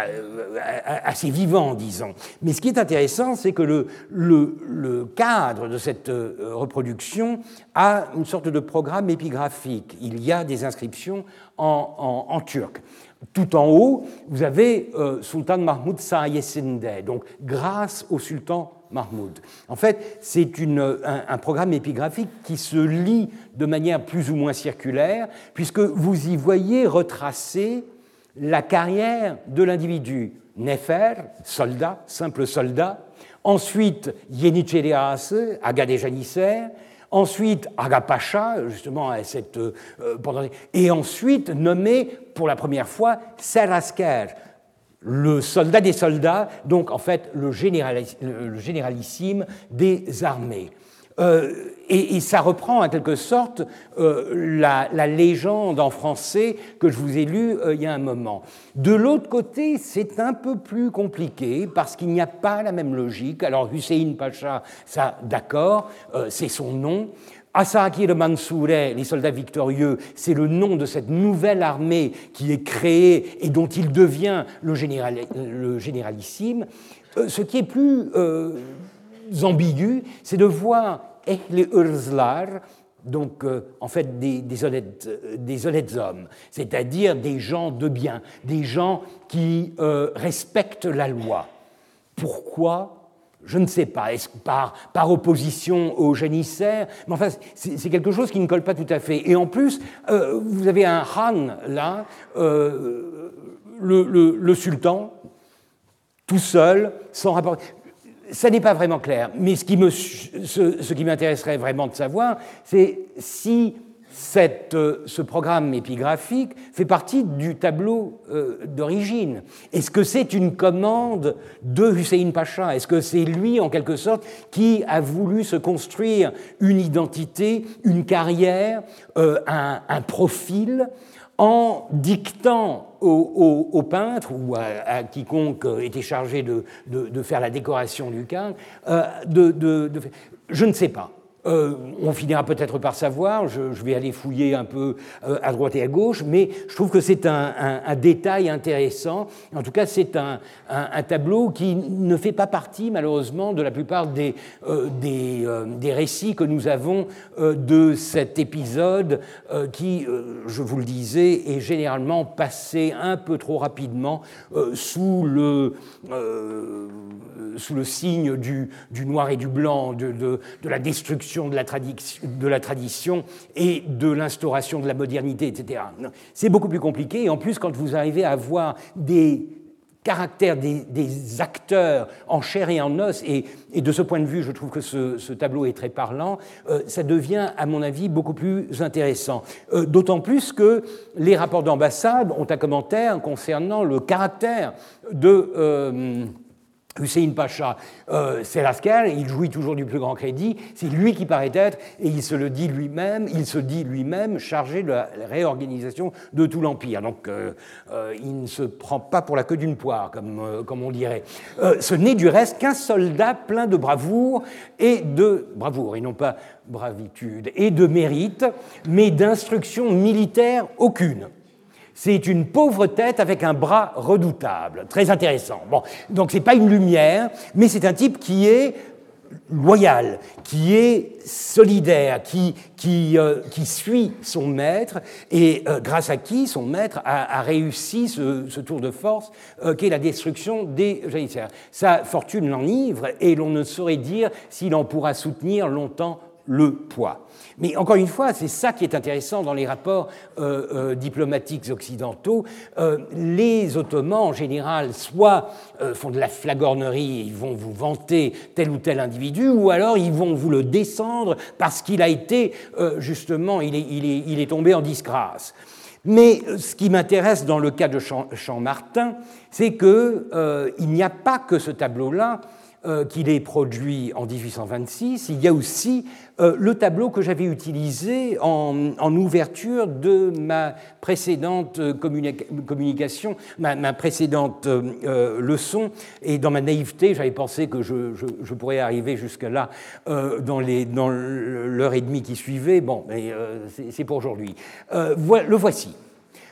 assez vivant, disons. Mais ce qui est intéressant, c'est que le, le, le cadre de cette reproduction a une sorte de programme épigraphique. Il y a des inscriptions en, en, en turc. tout en haut, vous avez euh, Sultan Mahmoud Sayesinde, donc grâce au sultan Mahmoud. En fait, c'est une, un, un programme épigraphique qui se lit de manière plus ou moins circulaire, puisque vous y voyez retracer la carrière de l'individu. Nefer, soldat, simple soldat. Ensuite, Yeniçeriası, aga des janissaires. Ensuite, Aga Pacha, justement, à cette, euh, pendant... et ensuite nommé pour la première fois Serasker, le soldat des soldats, donc en fait le, généralis... le généralissime des armées. Euh, et, et ça reprend en quelque sorte euh, la, la légende en français que je vous ai lue euh, il y a un moment. De l'autre côté, c'est un peu plus compliqué parce qu'il n'y a pas la même logique. Alors Hüseyin Pacha, ça d'accord, euh, c'est son nom. Asakir Mansoure, les soldats victorieux, c'est le nom de cette nouvelle armée qui est créée et dont il devient le, général, le généralissime. Euh, ce qui est plus... Euh, ambigu, c'est de voir Ehli Urzlar, donc euh, en fait des, des, honnêtes, des honnêtes hommes, c'est-à-dire des gens de bien, des gens qui euh, respectent la loi. Pourquoi ? Je ne sais pas, est-ce par, par opposition aux janissaires, mais enfin c'est, c'est quelque chose qui ne colle pas tout à fait. Et en plus, euh, vous avez un Khan là, euh, le, le, le sultan, tout seul, sans rapport... Ça n'est pas vraiment clair, mais ce qui, me, ce, ce qui m'intéresserait vraiment de savoir, c'est si cette, ce programme épigraphique fait partie du tableau euh, d'origine. Est-ce que c'est une commande de Hüseyin Pacha ? Est-ce que c'est lui, en quelque sorte, qui a voulu se construire une identité, une carrière, euh, un, un profil en dictant aux, aux, aux peintres ou à, à quiconque était chargé de, de, de faire la décoration du cadre, euh, de, de, de, je ne sais pas. Euh, on finira peut-être par savoir, je, je vais aller fouiller un peu euh, à droite et à gauche, mais je trouve que c'est un, un, un détail intéressant. En tout cas, c'est un, un, un tableau qui ne fait pas partie, malheureusement, de la plupart des, euh, des, euh, des récits que nous avons euh, de cet épisode euh, qui, euh, je vous le disais, est généralement passé un peu trop rapidement euh, sous, le, euh, sous le signe du, du noir et du blanc, de, de, de la destruction de la, de la tradition et de l'instauration de la modernité, et cetera. C'est beaucoup plus compliqué, et en plus, quand vous arrivez à voir des caractères des, des acteurs en chair et en os, et, et de ce point de vue, je trouve que ce, ce tableau est très parlant, euh, ça devient, à mon avis, beaucoup plus intéressant. Euh, d'autant plus que les rapports d'ambassade ont un commentaire concernant le caractère de... Euh, Hüseyin Pacha, euh, c'est Lascar, il jouit toujours du plus grand crédit, c'est lui qui paraît être, et il se le dit lui-même, il se dit lui-même chargé de la réorganisation de tout l'Empire. Donc euh, euh, il ne se prend pas pour la queue d'une poire, comme, euh, comme on dirait. Euh, ce n'est du reste qu'un soldat plein de bravoure et de bravoure, et non pas bravitude, et de mérite, mais d'instruction militaire aucune. C'est une pauvre tête avec un bras redoutable. Très intéressant. Bon, donc ce n'est pas une lumière, mais c'est un type qui est loyal, qui est solidaire, qui, qui, euh, qui suit son maître, et euh, grâce à qui son maître a, a réussi ce, ce tour de force euh, qu'est la destruction des janissaires. Sa fortune l'enivre, et l'on ne saurait dire s'il en pourra soutenir longtemps le poids. Mais encore une fois, c'est ça qui est intéressant dans les rapports euh, euh, diplomatiques occidentaux. Euh, les Ottomans, en général, soit euh, font de la flagornerie, ils vont vous vanter tel ou tel individu, ou alors ils vont vous le descendre parce qu'il a été, euh, justement, il est, il, est, il est tombé en disgrâce. Mais ce qui m'intéresse dans le cas de Champmartin, c'est qu'il euh, n'y a pas que ce tableau-là, Euh, qu'il est produit en dix-huit cent vingt-six, il y a aussi euh, le tableau que j'avais utilisé en, en ouverture de ma précédente communica- communication, ma, ma précédente euh, leçon, et dans ma naïveté, j'avais pensé que je, je, je pourrais arriver jusque-là euh, dans, les, dans l'heure et demie qui suivait. Bon, mais euh, c'est, c'est pour aujourd'hui. Euh, vo- le voici.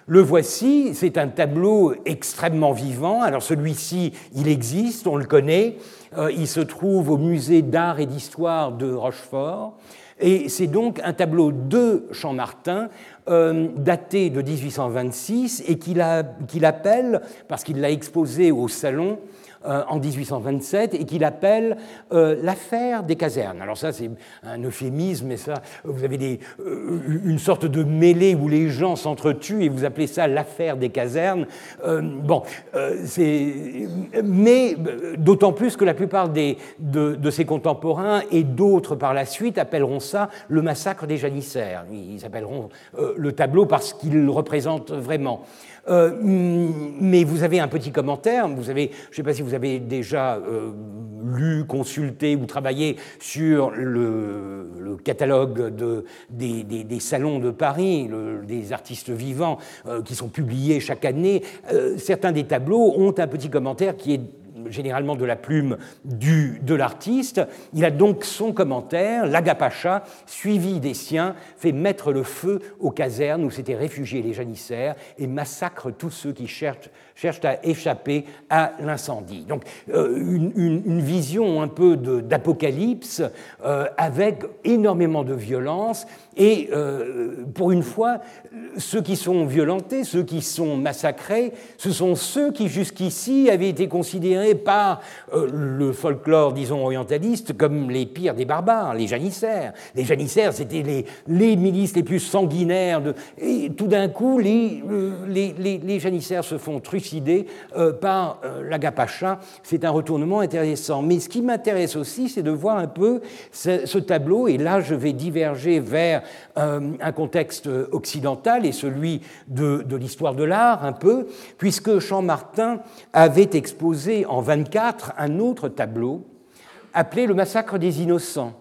Le voici, c'est un tableau extrêmement vivant. Alors celui-ci, il existe, on le connaît. Euh, il se trouve au musée d'art et d'histoire de Rochefort. Et c'est donc un tableau de Champ-Martin euh, daté de dix-huit cent vingt-six et qu'il qu'il appelle, parce qu'il l'a exposé au Salon, Euh, en dix-huit cent vingt-sept et qu'il appelle euh, l'affaire des casernes. Alors ça, c'est un euphémisme, mais ça, vous avez des, euh, une sorte de mêlée où les gens s'entretuent et vous appelez ça l'affaire des casernes. Euh, bon, euh, c'est... Mais d'autant plus que la plupart des, de, de ses contemporains et d'autres par la suite appelleront ça le massacre des janissaires. Ils appelleront euh, le tableau parce qu'il le représente vraiment. Euh, mais vous avez un petit commentaire, vous avez, je ne sais pas si vous avez déjà euh, lu, consulté ou travaillé sur le, le catalogue de, des, des, des salons de Paris, le, des artistes vivants euh, qui sont publiés chaque année. Euh, certains des tableaux ont un petit commentaire qui est généralement de la plume du, de l'artiste. Il a donc son commentaire, l'Agapacha, suivi des siens, fait mettre le feu aux casernes où s'étaient réfugiés les janissaires et massacre tous ceux qui cherchent, cherchent à échapper à l'incendie. Donc euh, une, une, une vision un peu d'apocalypse euh, avec énormément de violence et euh, pour une fois, ceux qui sont violentés, ceux qui sont massacrés, ce sont ceux qui jusqu'ici avaient été considérés par euh, le folklore, disons, orientaliste comme les pires des barbares, les janissaires. Les janissaires, c'était les, les milices les plus sanguinaires. De, et tout d'un coup, les, euh, les, les, les janissaires se font trucider euh, par euh, l'Agapacha. C'est un retournement intéressant. Mais ce qui m'intéresse aussi, c'est de voir un peu ce, ce tableau, et là, je vais diverger vers euh, un contexte occidental et celui de, de l'histoire de l'art, un peu, puisque Champ-Martin avait exposé en vingt-quatre un autre tableau appelé Le massacre des innocents.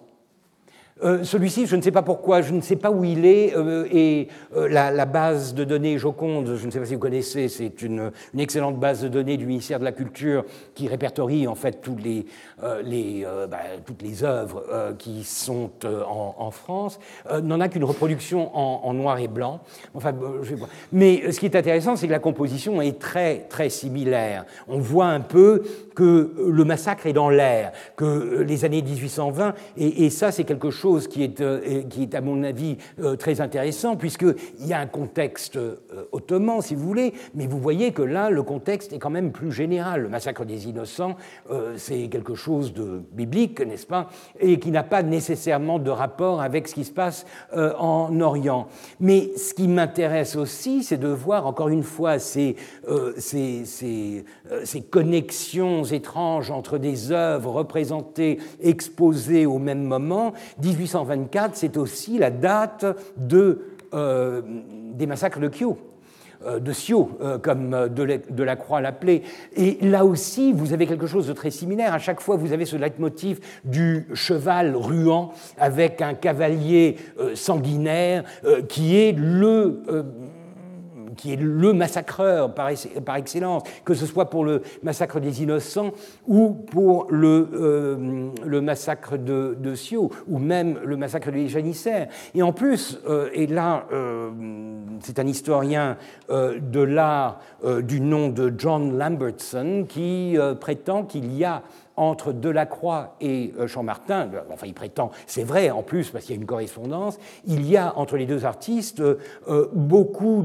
Euh, Celui-ci, je ne sais pas pourquoi, je ne sais pas où il est, euh, et euh, la, la base de données Joconde, je ne sais pas si vous connaissez, c'est une, une excellente base de données du ministère de la Culture qui répertorie en fait tous les, euh, les, euh, bah, toutes les œuvres euh, qui sont euh, en, en France, euh, n'en a qu'une reproduction en, en noir et blanc. Enfin, euh, je vais voir. Mais ce qui est intéressant, c'est que la composition est très, très similaire. On voit un peu que le massacre est dans l'air, que les années dix-huit cent vingt, et, et ça, c'est quelque chose qui est, euh, qui est, à mon avis, euh, très intéressant, puisqu'il y a un contexte euh, ottoman, si vous voulez, mais vous voyez que là, le contexte est quand même plus général. Le massacre des innocents, euh, c'est quelque chose de biblique, n'est-ce pas, et qui n'a pas nécessairement de rapport avec ce qui se passe euh, en Orient. Mais ce qui m'intéresse aussi, c'est de voir, encore une fois, ces, euh, ces, ces, euh, ces connexions étranges entre des œuvres représentées, exposées au même moment. dix-huit cent vingt-quatre, c'est aussi la date de, euh, des massacres de Kyo, euh, de Sio, euh, comme Delacroix l'appelait. Et là aussi, vous avez quelque chose de très similaire. À chaque fois, vous avez ce leitmotiv du cheval ruant avec un cavalier euh, sanguinaire euh, qui est le... Euh, qui est le massacreur par, par excellence, que ce soit pour le massacre des innocents ou pour le, euh, le massacre de, de Sio, ou même le massacre des janissaires. Et en plus, euh, et là, euh, c'est un historien euh, de l'art euh, du nom de John Lambertson qui euh, prétend qu'il y a entre Delacroix et Champ-Martin, enfin il prétend, c'est vrai en plus parce qu'il y a une correspondance, il y a entre les deux artistes euh, beaucoup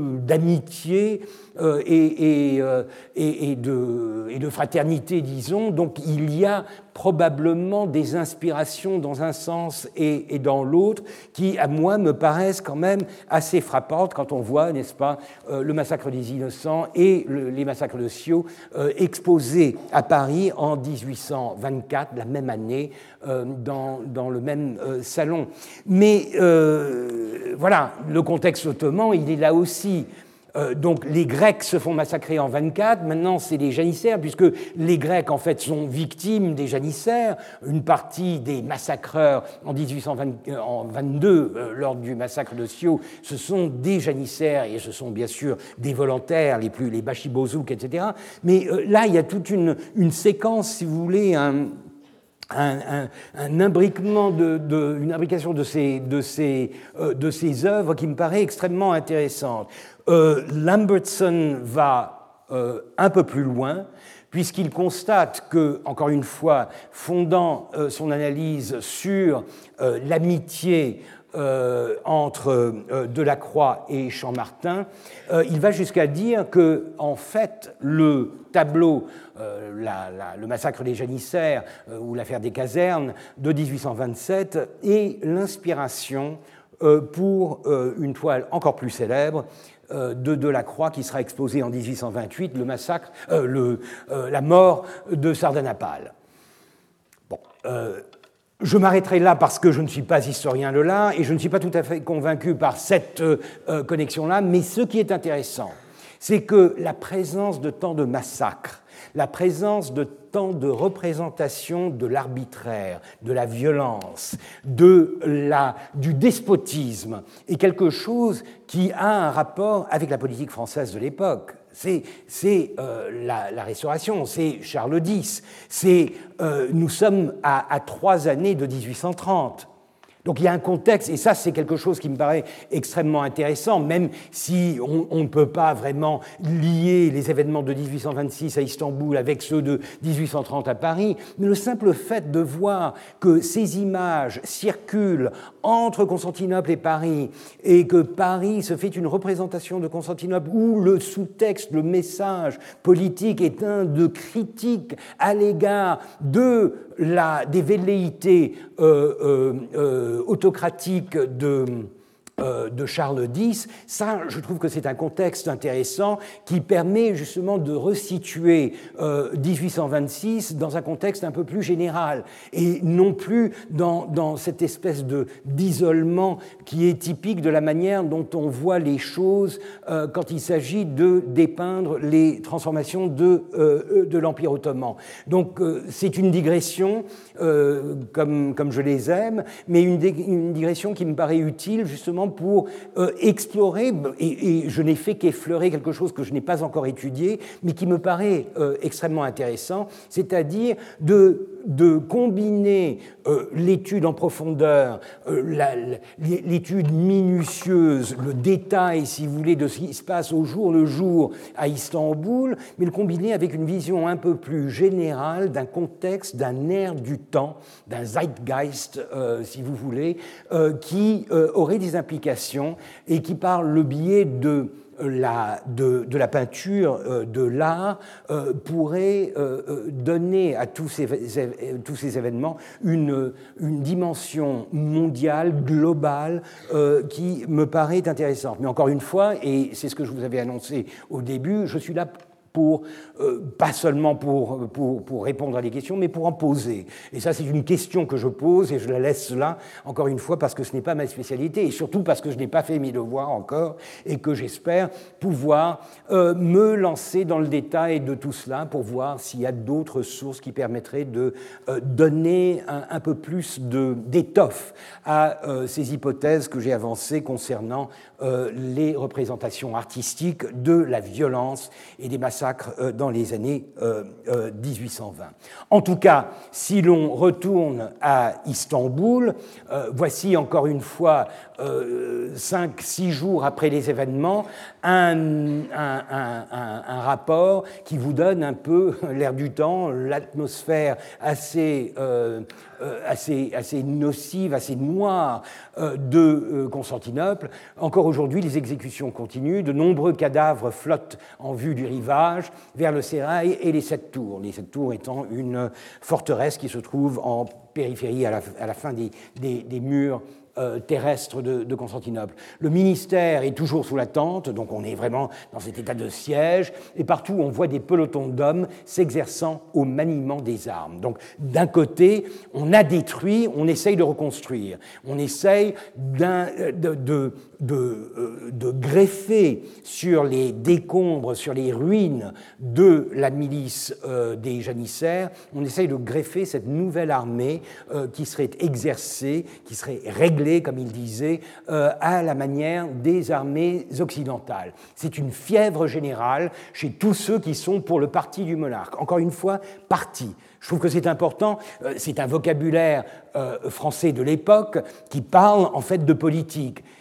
d'amitié euh, et, et, euh, et, et, de, et de fraternité, disons, donc il y a probablement des inspirations dans un sens et, et dans l'autre qui, à moi, me paraissent quand même assez frappantes quand on voit, n'est-ce pas, euh, le massacre des innocents et le, les massacres de Sio euh, exposés à Paris en dix-huit cent vingt-quatre, la même année, euh, dans, dans le même euh, salon. Mais euh, voilà, le contexte ottoman, il est là aussi. Euh, donc les Grecs se font massacrer en vingt-quatre, maintenant c'est les janissaires, puisque les Grecs en fait sont victimes des janissaires. Une partie des massacreurs en dix-huit cent vingt-deux, euh, lors du massacre de Sio, ce sont des janissaires, et ce sont bien sûr des volontaires, les plus les Bachibozouk, et cetera. Mais euh, là, il y a toute une, une séquence, si vous voulez, un... Un, un, un imbriquement, de, de, une imbrication de ces, de, ces, euh, de ces œuvres qui me paraît extrêmement intéressante. Euh, Lambertson va euh, un peu plus loin, puisqu'il constate que, encore une fois, fondant euh, son analyse sur euh, l'amitié euh, entre euh, Delacroix et Champmartin, euh, il va jusqu'à dire que, en fait, le tableau, euh, la, la, le massacre des janissaires euh, ou l'affaire des casernes de dix-huit cent vingt-sept est l'inspiration euh, pour euh, une toile encore plus célèbre de Delacroix qui sera exposée en dix-huit cent vingt-huit, le massacre, euh, le, euh, la mort de Sardanapale. Bon, euh, je m'arrêterai là parce que je ne suis pas historien de l'art et je ne suis pas tout à fait convaincu par cette euh, connexion-là, mais ce qui est intéressant, c'est que la présence de tant de massacres, la présence de tant de représentations de l'arbitraire, de la violence, de la, du despotisme, est quelque chose qui a un rapport avec la politique française de l'époque. C'est, c'est euh, la, la Restauration, c'est Charles X, c'est, euh, nous sommes à, à trois années de dix-huit cent trente. Donc il y a un contexte, et ça c'est quelque chose qui me paraît extrêmement intéressant, même si on, on ne peut pas vraiment lier les événements de dix-huit cent vingt-six à Istanbul avec ceux de dix-huit cent trente à Paris, mais le simple fait de voir que ces images circulent entre Constantinople et Paris, et que Paris se fait une représentation de Constantinople où le sous-texte, le message politique est un de critique à l'égard de la, des velléités euh, euh, euh, autocratiques de, euh, de Charles X, ça, je trouve que c'est un contexte intéressant qui permet justement de resituer euh, dix-huit cent vingt-six dans un contexte un peu plus général et non plus dans, dans cette espèce de, d'isolement qui est typique de la manière dont on voit les choses euh, quand il s'agit de dépeindre les transformations de, euh, de l'Empire ottoman. Donc euh, c'est une digression, euh, comme, comme je les aime, mais une, dé, une digression qui me paraît utile justement pour euh, explorer, et, et je n'ai fait qu'effleurer quelque chose que je n'ai pas encore étudié, mais qui me paraît euh, extrêmement intéressant, c'est-à-dire de, de combiner euh, l'étude en profondeur, euh, la, l'étude minutieuse, le détail, si vous voulez, de ce qui se passe au jour le jour à Istanbul, mais le combiner avec une vision un peu plus générale d'un contexte, d'un air du temps, d'un zeitgeist, euh, si vous voulez, euh, qui euh, aurait des implications et qui, par le biais de la, de, de la peinture, euh, de l'art, euh, pourrait euh, donner à tous ces, tous ces événements une, une dimension mondiale, globale, euh, qui me paraît intéressante. Mais encore une fois, et c'est ce que je vous avais annoncé au début, je suis là pour, euh, pas seulement pour, pour, pour répondre à des questions, mais pour en poser. Et ça, c'est une question que je pose, et je la laisse là, encore une fois, parce que ce n'est pas ma spécialité, et surtout parce que je n'ai pas fait mes devoirs encore, et que j'espère pouvoir euh, me lancer dans le détail de tout cela, pour voir s'il y a d'autres sources qui permettraient de euh, donner un, un peu plus de, d'étoffe à euh, ces hypothèses que j'ai avancées concernant euh, les représentations artistiques de la violence et des massacres dans les années euh, euh, dix-huit cent vingt. En tout cas, si l'on retourne à Istanbul, euh, voici encore une fois, euh, cinq, six jours après les événements, un, un, un, un, un rapport qui vous donne un peu l'air du temps, l'atmosphère assez, euh, assez, assez nocive, assez noire euh, de Constantinople. Encore aujourd'hui, les exécutions continuent, de nombreux cadavres flottent en vue du rivage vers le sérail et les sept tours, les sept tours étant une forteresse qui se trouve en périphérie à la, à la fin des, des, des murs euh, terrestres de, de Constantinople. Le ministère est toujours sous la tente, donc on est vraiment dans cet état de siège, et partout on voit des pelotons d'hommes s'exerçant au maniement des armes. Donc d'un côté, on a détruit, on essaye de reconstruire, on essaye d'un, de, de, de, de greffer sur les décombres, sur les ruines de la milice euh, des janissaires, on essaye de greffer cette nouvelle armée euh, qui serait exercée, qui serait réglée, comme il disait, euh, à la manière des armées occidentales. C'est une fièvre générale chez tous ceux qui sont pour le parti du monarque. Encore une fois, parti. Je trouve que c'est important, c'est un vocabulaire euh, français de l'époque qui parle en fait de politique.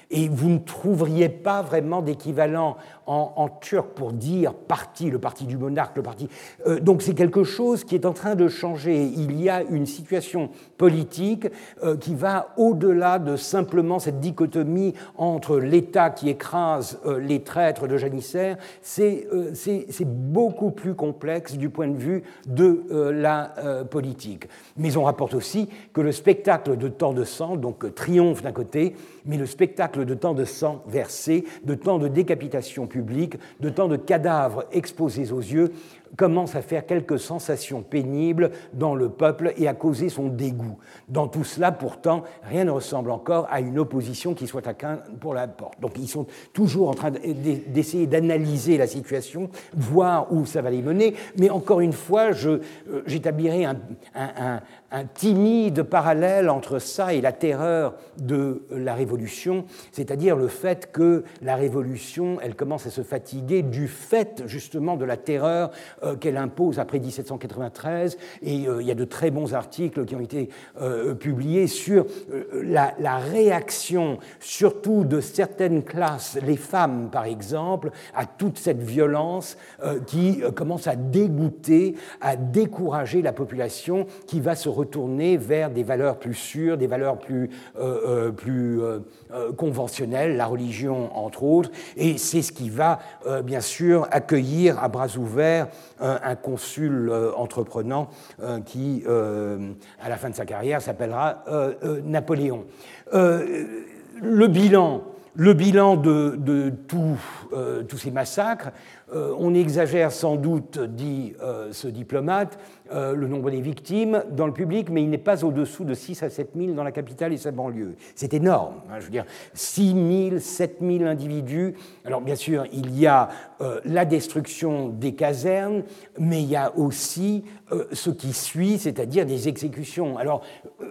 Et vous ne trouveriez pas vraiment d'équivalent en, en turc pour dire parti, le parti du monarque, le parti. Euh, donc c'est quelque chose qui est en train de changer. Il y a une situation politique euh, qui va au-delà de simplement cette dichotomie entre l'État qui écrase euh, les traîtres de janissaires. C'est, euh, c'est, c'est beaucoup plus complexe du point de vue de euh, la euh, politique. Mais on rapporte aussi que le spectacle de tant de sang, donc euh, triomphe d'un côté, mais le spectacle de tant de sang versé, de tant de décapitations publiques, de tant de cadavres exposés aux yeux, commence à faire quelques sensations pénibles dans le peuple et à causer son dégoût. Dans tout cela, pourtant, rien ne ressemble encore à une opposition qui soit à qu'un pour la porte. Donc ils sont toujours en train d'essayer d'analyser la situation, voir où ça va les mener, mais encore une fois, je, j'établirai un, un, un, un timide parallèle entre ça et la terreur de la Révolution, c'est-à-dire le fait que la Révolution, elle commence à se fatiguer du fait justement de la terreur euh, qu'elle impose après dix-sept cent quatre-vingt-treize, et euh, il y a de très bons articles qui ont été euh, publiés sur euh, la, la réaction, surtout de certaines classes, les femmes par exemple, à toute cette violence euh, qui euh, commence à dégoûter, à décourager la population qui va se retourner vers des valeurs plus sûres, des valeurs plus, euh, euh, plus euh, euh, conventionnelles, la religion entre autres, et c'est ce qui va euh, bien sûr accueillir à bras ouverts un, un consul euh, entreprenant euh, qui, euh, à la fin de sa carrière, s'appellera euh, euh, Napoléon. Euh, le bilan Le bilan de, de tout, euh, tous ces massacres, euh, on exagère sans doute, dit euh, ce diplomate, euh, le nombre des victimes dans le public, mais il n'est pas au-dessous de six à sept mille dans la capitale et sa banlieue. C'est énorme, hein, je veux dire, six mille, sept mille individus. Alors bien sûr, il y a euh, la destruction des casernes, mais il y a aussi euh, ce qui suit, c'est-à-dire des exécutions. Alors, euh,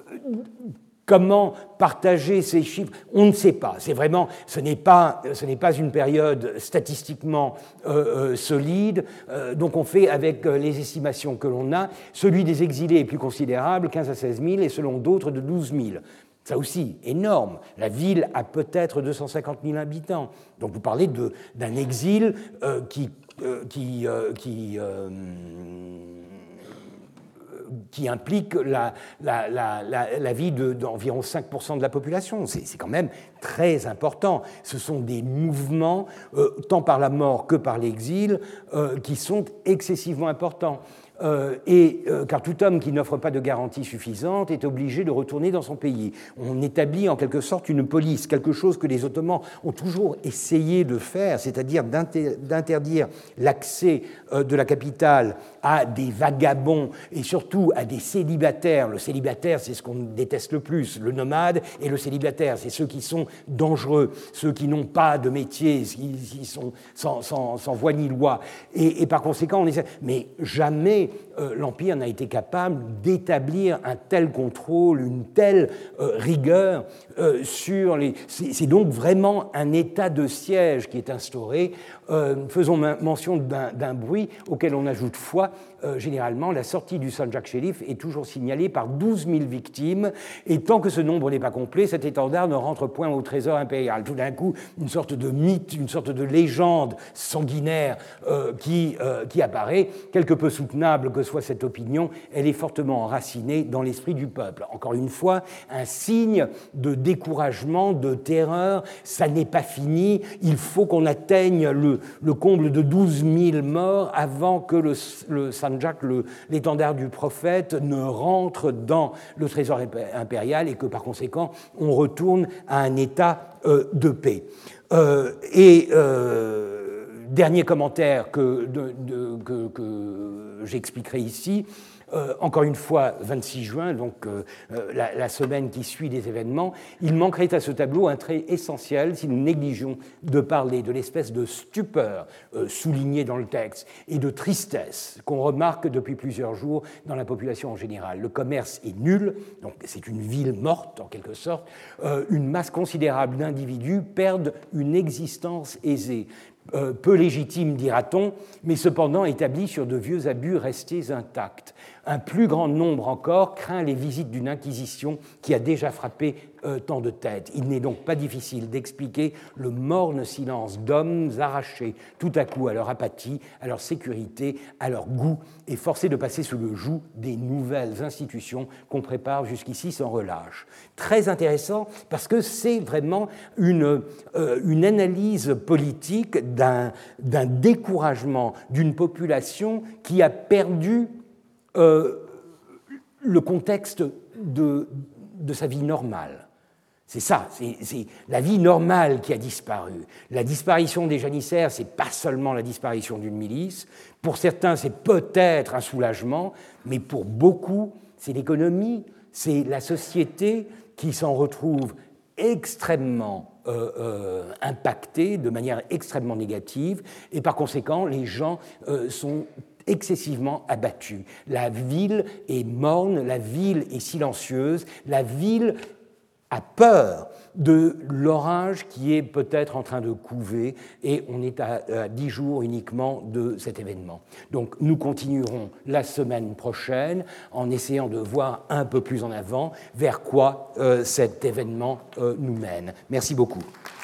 comment partager ces chiffres? On ne sait pas. C'est vraiment, ce n'est pas, ce n'est pas une période statistiquement euh, euh, solide. Euh, donc on fait avec euh, les estimations que l'on a. Celui des exilés est plus considérable, quinze à seize mille, et selon d'autres de douze mille. Ça aussi, énorme. La ville a peut-être deux cent cinquante mille habitants. Donc vous parlez de, d'un exil euh, qui, euh, qui, euh, qui euh, qui implique la, la, la, la, la vie de, d'environ cinq pour cent de la population. C'est, c'est quand même très important. Ce sont des mouvements, euh, tant par la mort que par l'exil, euh, qui sont excessivement importants. Euh, et, euh, car tout homme qui n'offre pas de garantie suffisante est obligé de retourner dans son pays. On établit en quelque sorte une police, quelque chose que les Ottomans ont toujours essayé de faire, c'est-à-dire d'inter- d'interdire l'accès euh, de la capitale à des vagabonds et surtout à des célibataires. Le célibataire, c'est ce qu'on déteste le plus, le nomade, et le célibataire, c'est ceux qui sont dangereux, ceux qui n'ont pas de métier, qui, qui sont sans, sans, sans voix ni loi. Et, et par conséquent, on essaie... Mais jamais Euh, l'Empire n'a été capable d'établir un tel contrôle, une telle euh, rigueur euh, sur les... C'est, c'est donc vraiment un état de siège qui est instauré. Euh, faisons mention d'un, d'un bruit auquel on ajoute foi. Euh, généralement, la sortie du Sanjak Sherif est toujours signalée par douze mille victimes, et tant que ce nombre n'est pas complet, cet étendard ne rentre point au trésor impérial. Tout d'un coup, une sorte de mythe, une sorte de légende sanguinaire euh, qui, euh, qui apparaît, quelque peu soutenable que soit cette opinion, elle est fortement enracinée dans l'esprit du peuple. Encore une fois, un signe de découragement, de terreur, ça n'est pas fini, il faut qu'on atteigne le, le comble de douze mille morts avant que le, le Sanjak, le, l'étendard du prophète, ne rentre dans le trésor impérial et que par conséquent, on retourne à un état euh, de paix. Euh, et... Euh, Dernier commentaire que, de, de, que, que j'expliquerai ici. Euh, encore une fois, vingt-six juin, donc euh, la, la semaine qui suit les événements, il manquerait à ce tableau un trait essentiel si nous négligeons de parler de l'espèce de stupeur euh, soulignée dans le texte et de tristesse qu'on remarque depuis plusieurs jours dans la population en général. Le commerce est nul, donc c'est une ville morte en quelque sorte. Euh, une masse considérable d'individus perdent une existence aisée. Euh, peu légitime, dira-t-on, mais cependant établi sur de vieux abus restés intacts. Un plus grand nombre encore craint les visites d'une inquisition qui a déjà frappé euh, tant de têtes. Il n'est donc pas difficile d'expliquer le morne silence d'hommes arrachés tout à coup à leur apathie, à leur sécurité, à leur goût, et forcés de passer sous le joug des nouvelles institutions qu'on prépare jusqu'ici sans relâche. Très intéressant parce que c'est vraiment une, euh, une analyse politique d'un, d'un découragement d'une population qui a perdu euh, le contexte de, de sa vie normale. C'est ça, c'est, c'est la vie normale qui a disparu. La disparition des janissaires, ce n'est pas seulement la disparition d'une milice. Pour certains, c'est peut-être un soulagement, mais pour beaucoup, c'est l'économie, c'est la société qui s'en retrouve extrêmement euh, euh, impactée, de manière extrêmement négative, et par conséquent, les gens euh, sont excessivement abattus. La ville est morne, la ville est silencieuse, la ville a peur de l'orage qui est peut-être en train de couver, et on est à, à dix jours uniquement de cet événement. Donc nous continuerons la semaine prochaine en essayant de voir un peu plus en avant vers quoi euh, cet événement euh, nous mène. Merci beaucoup.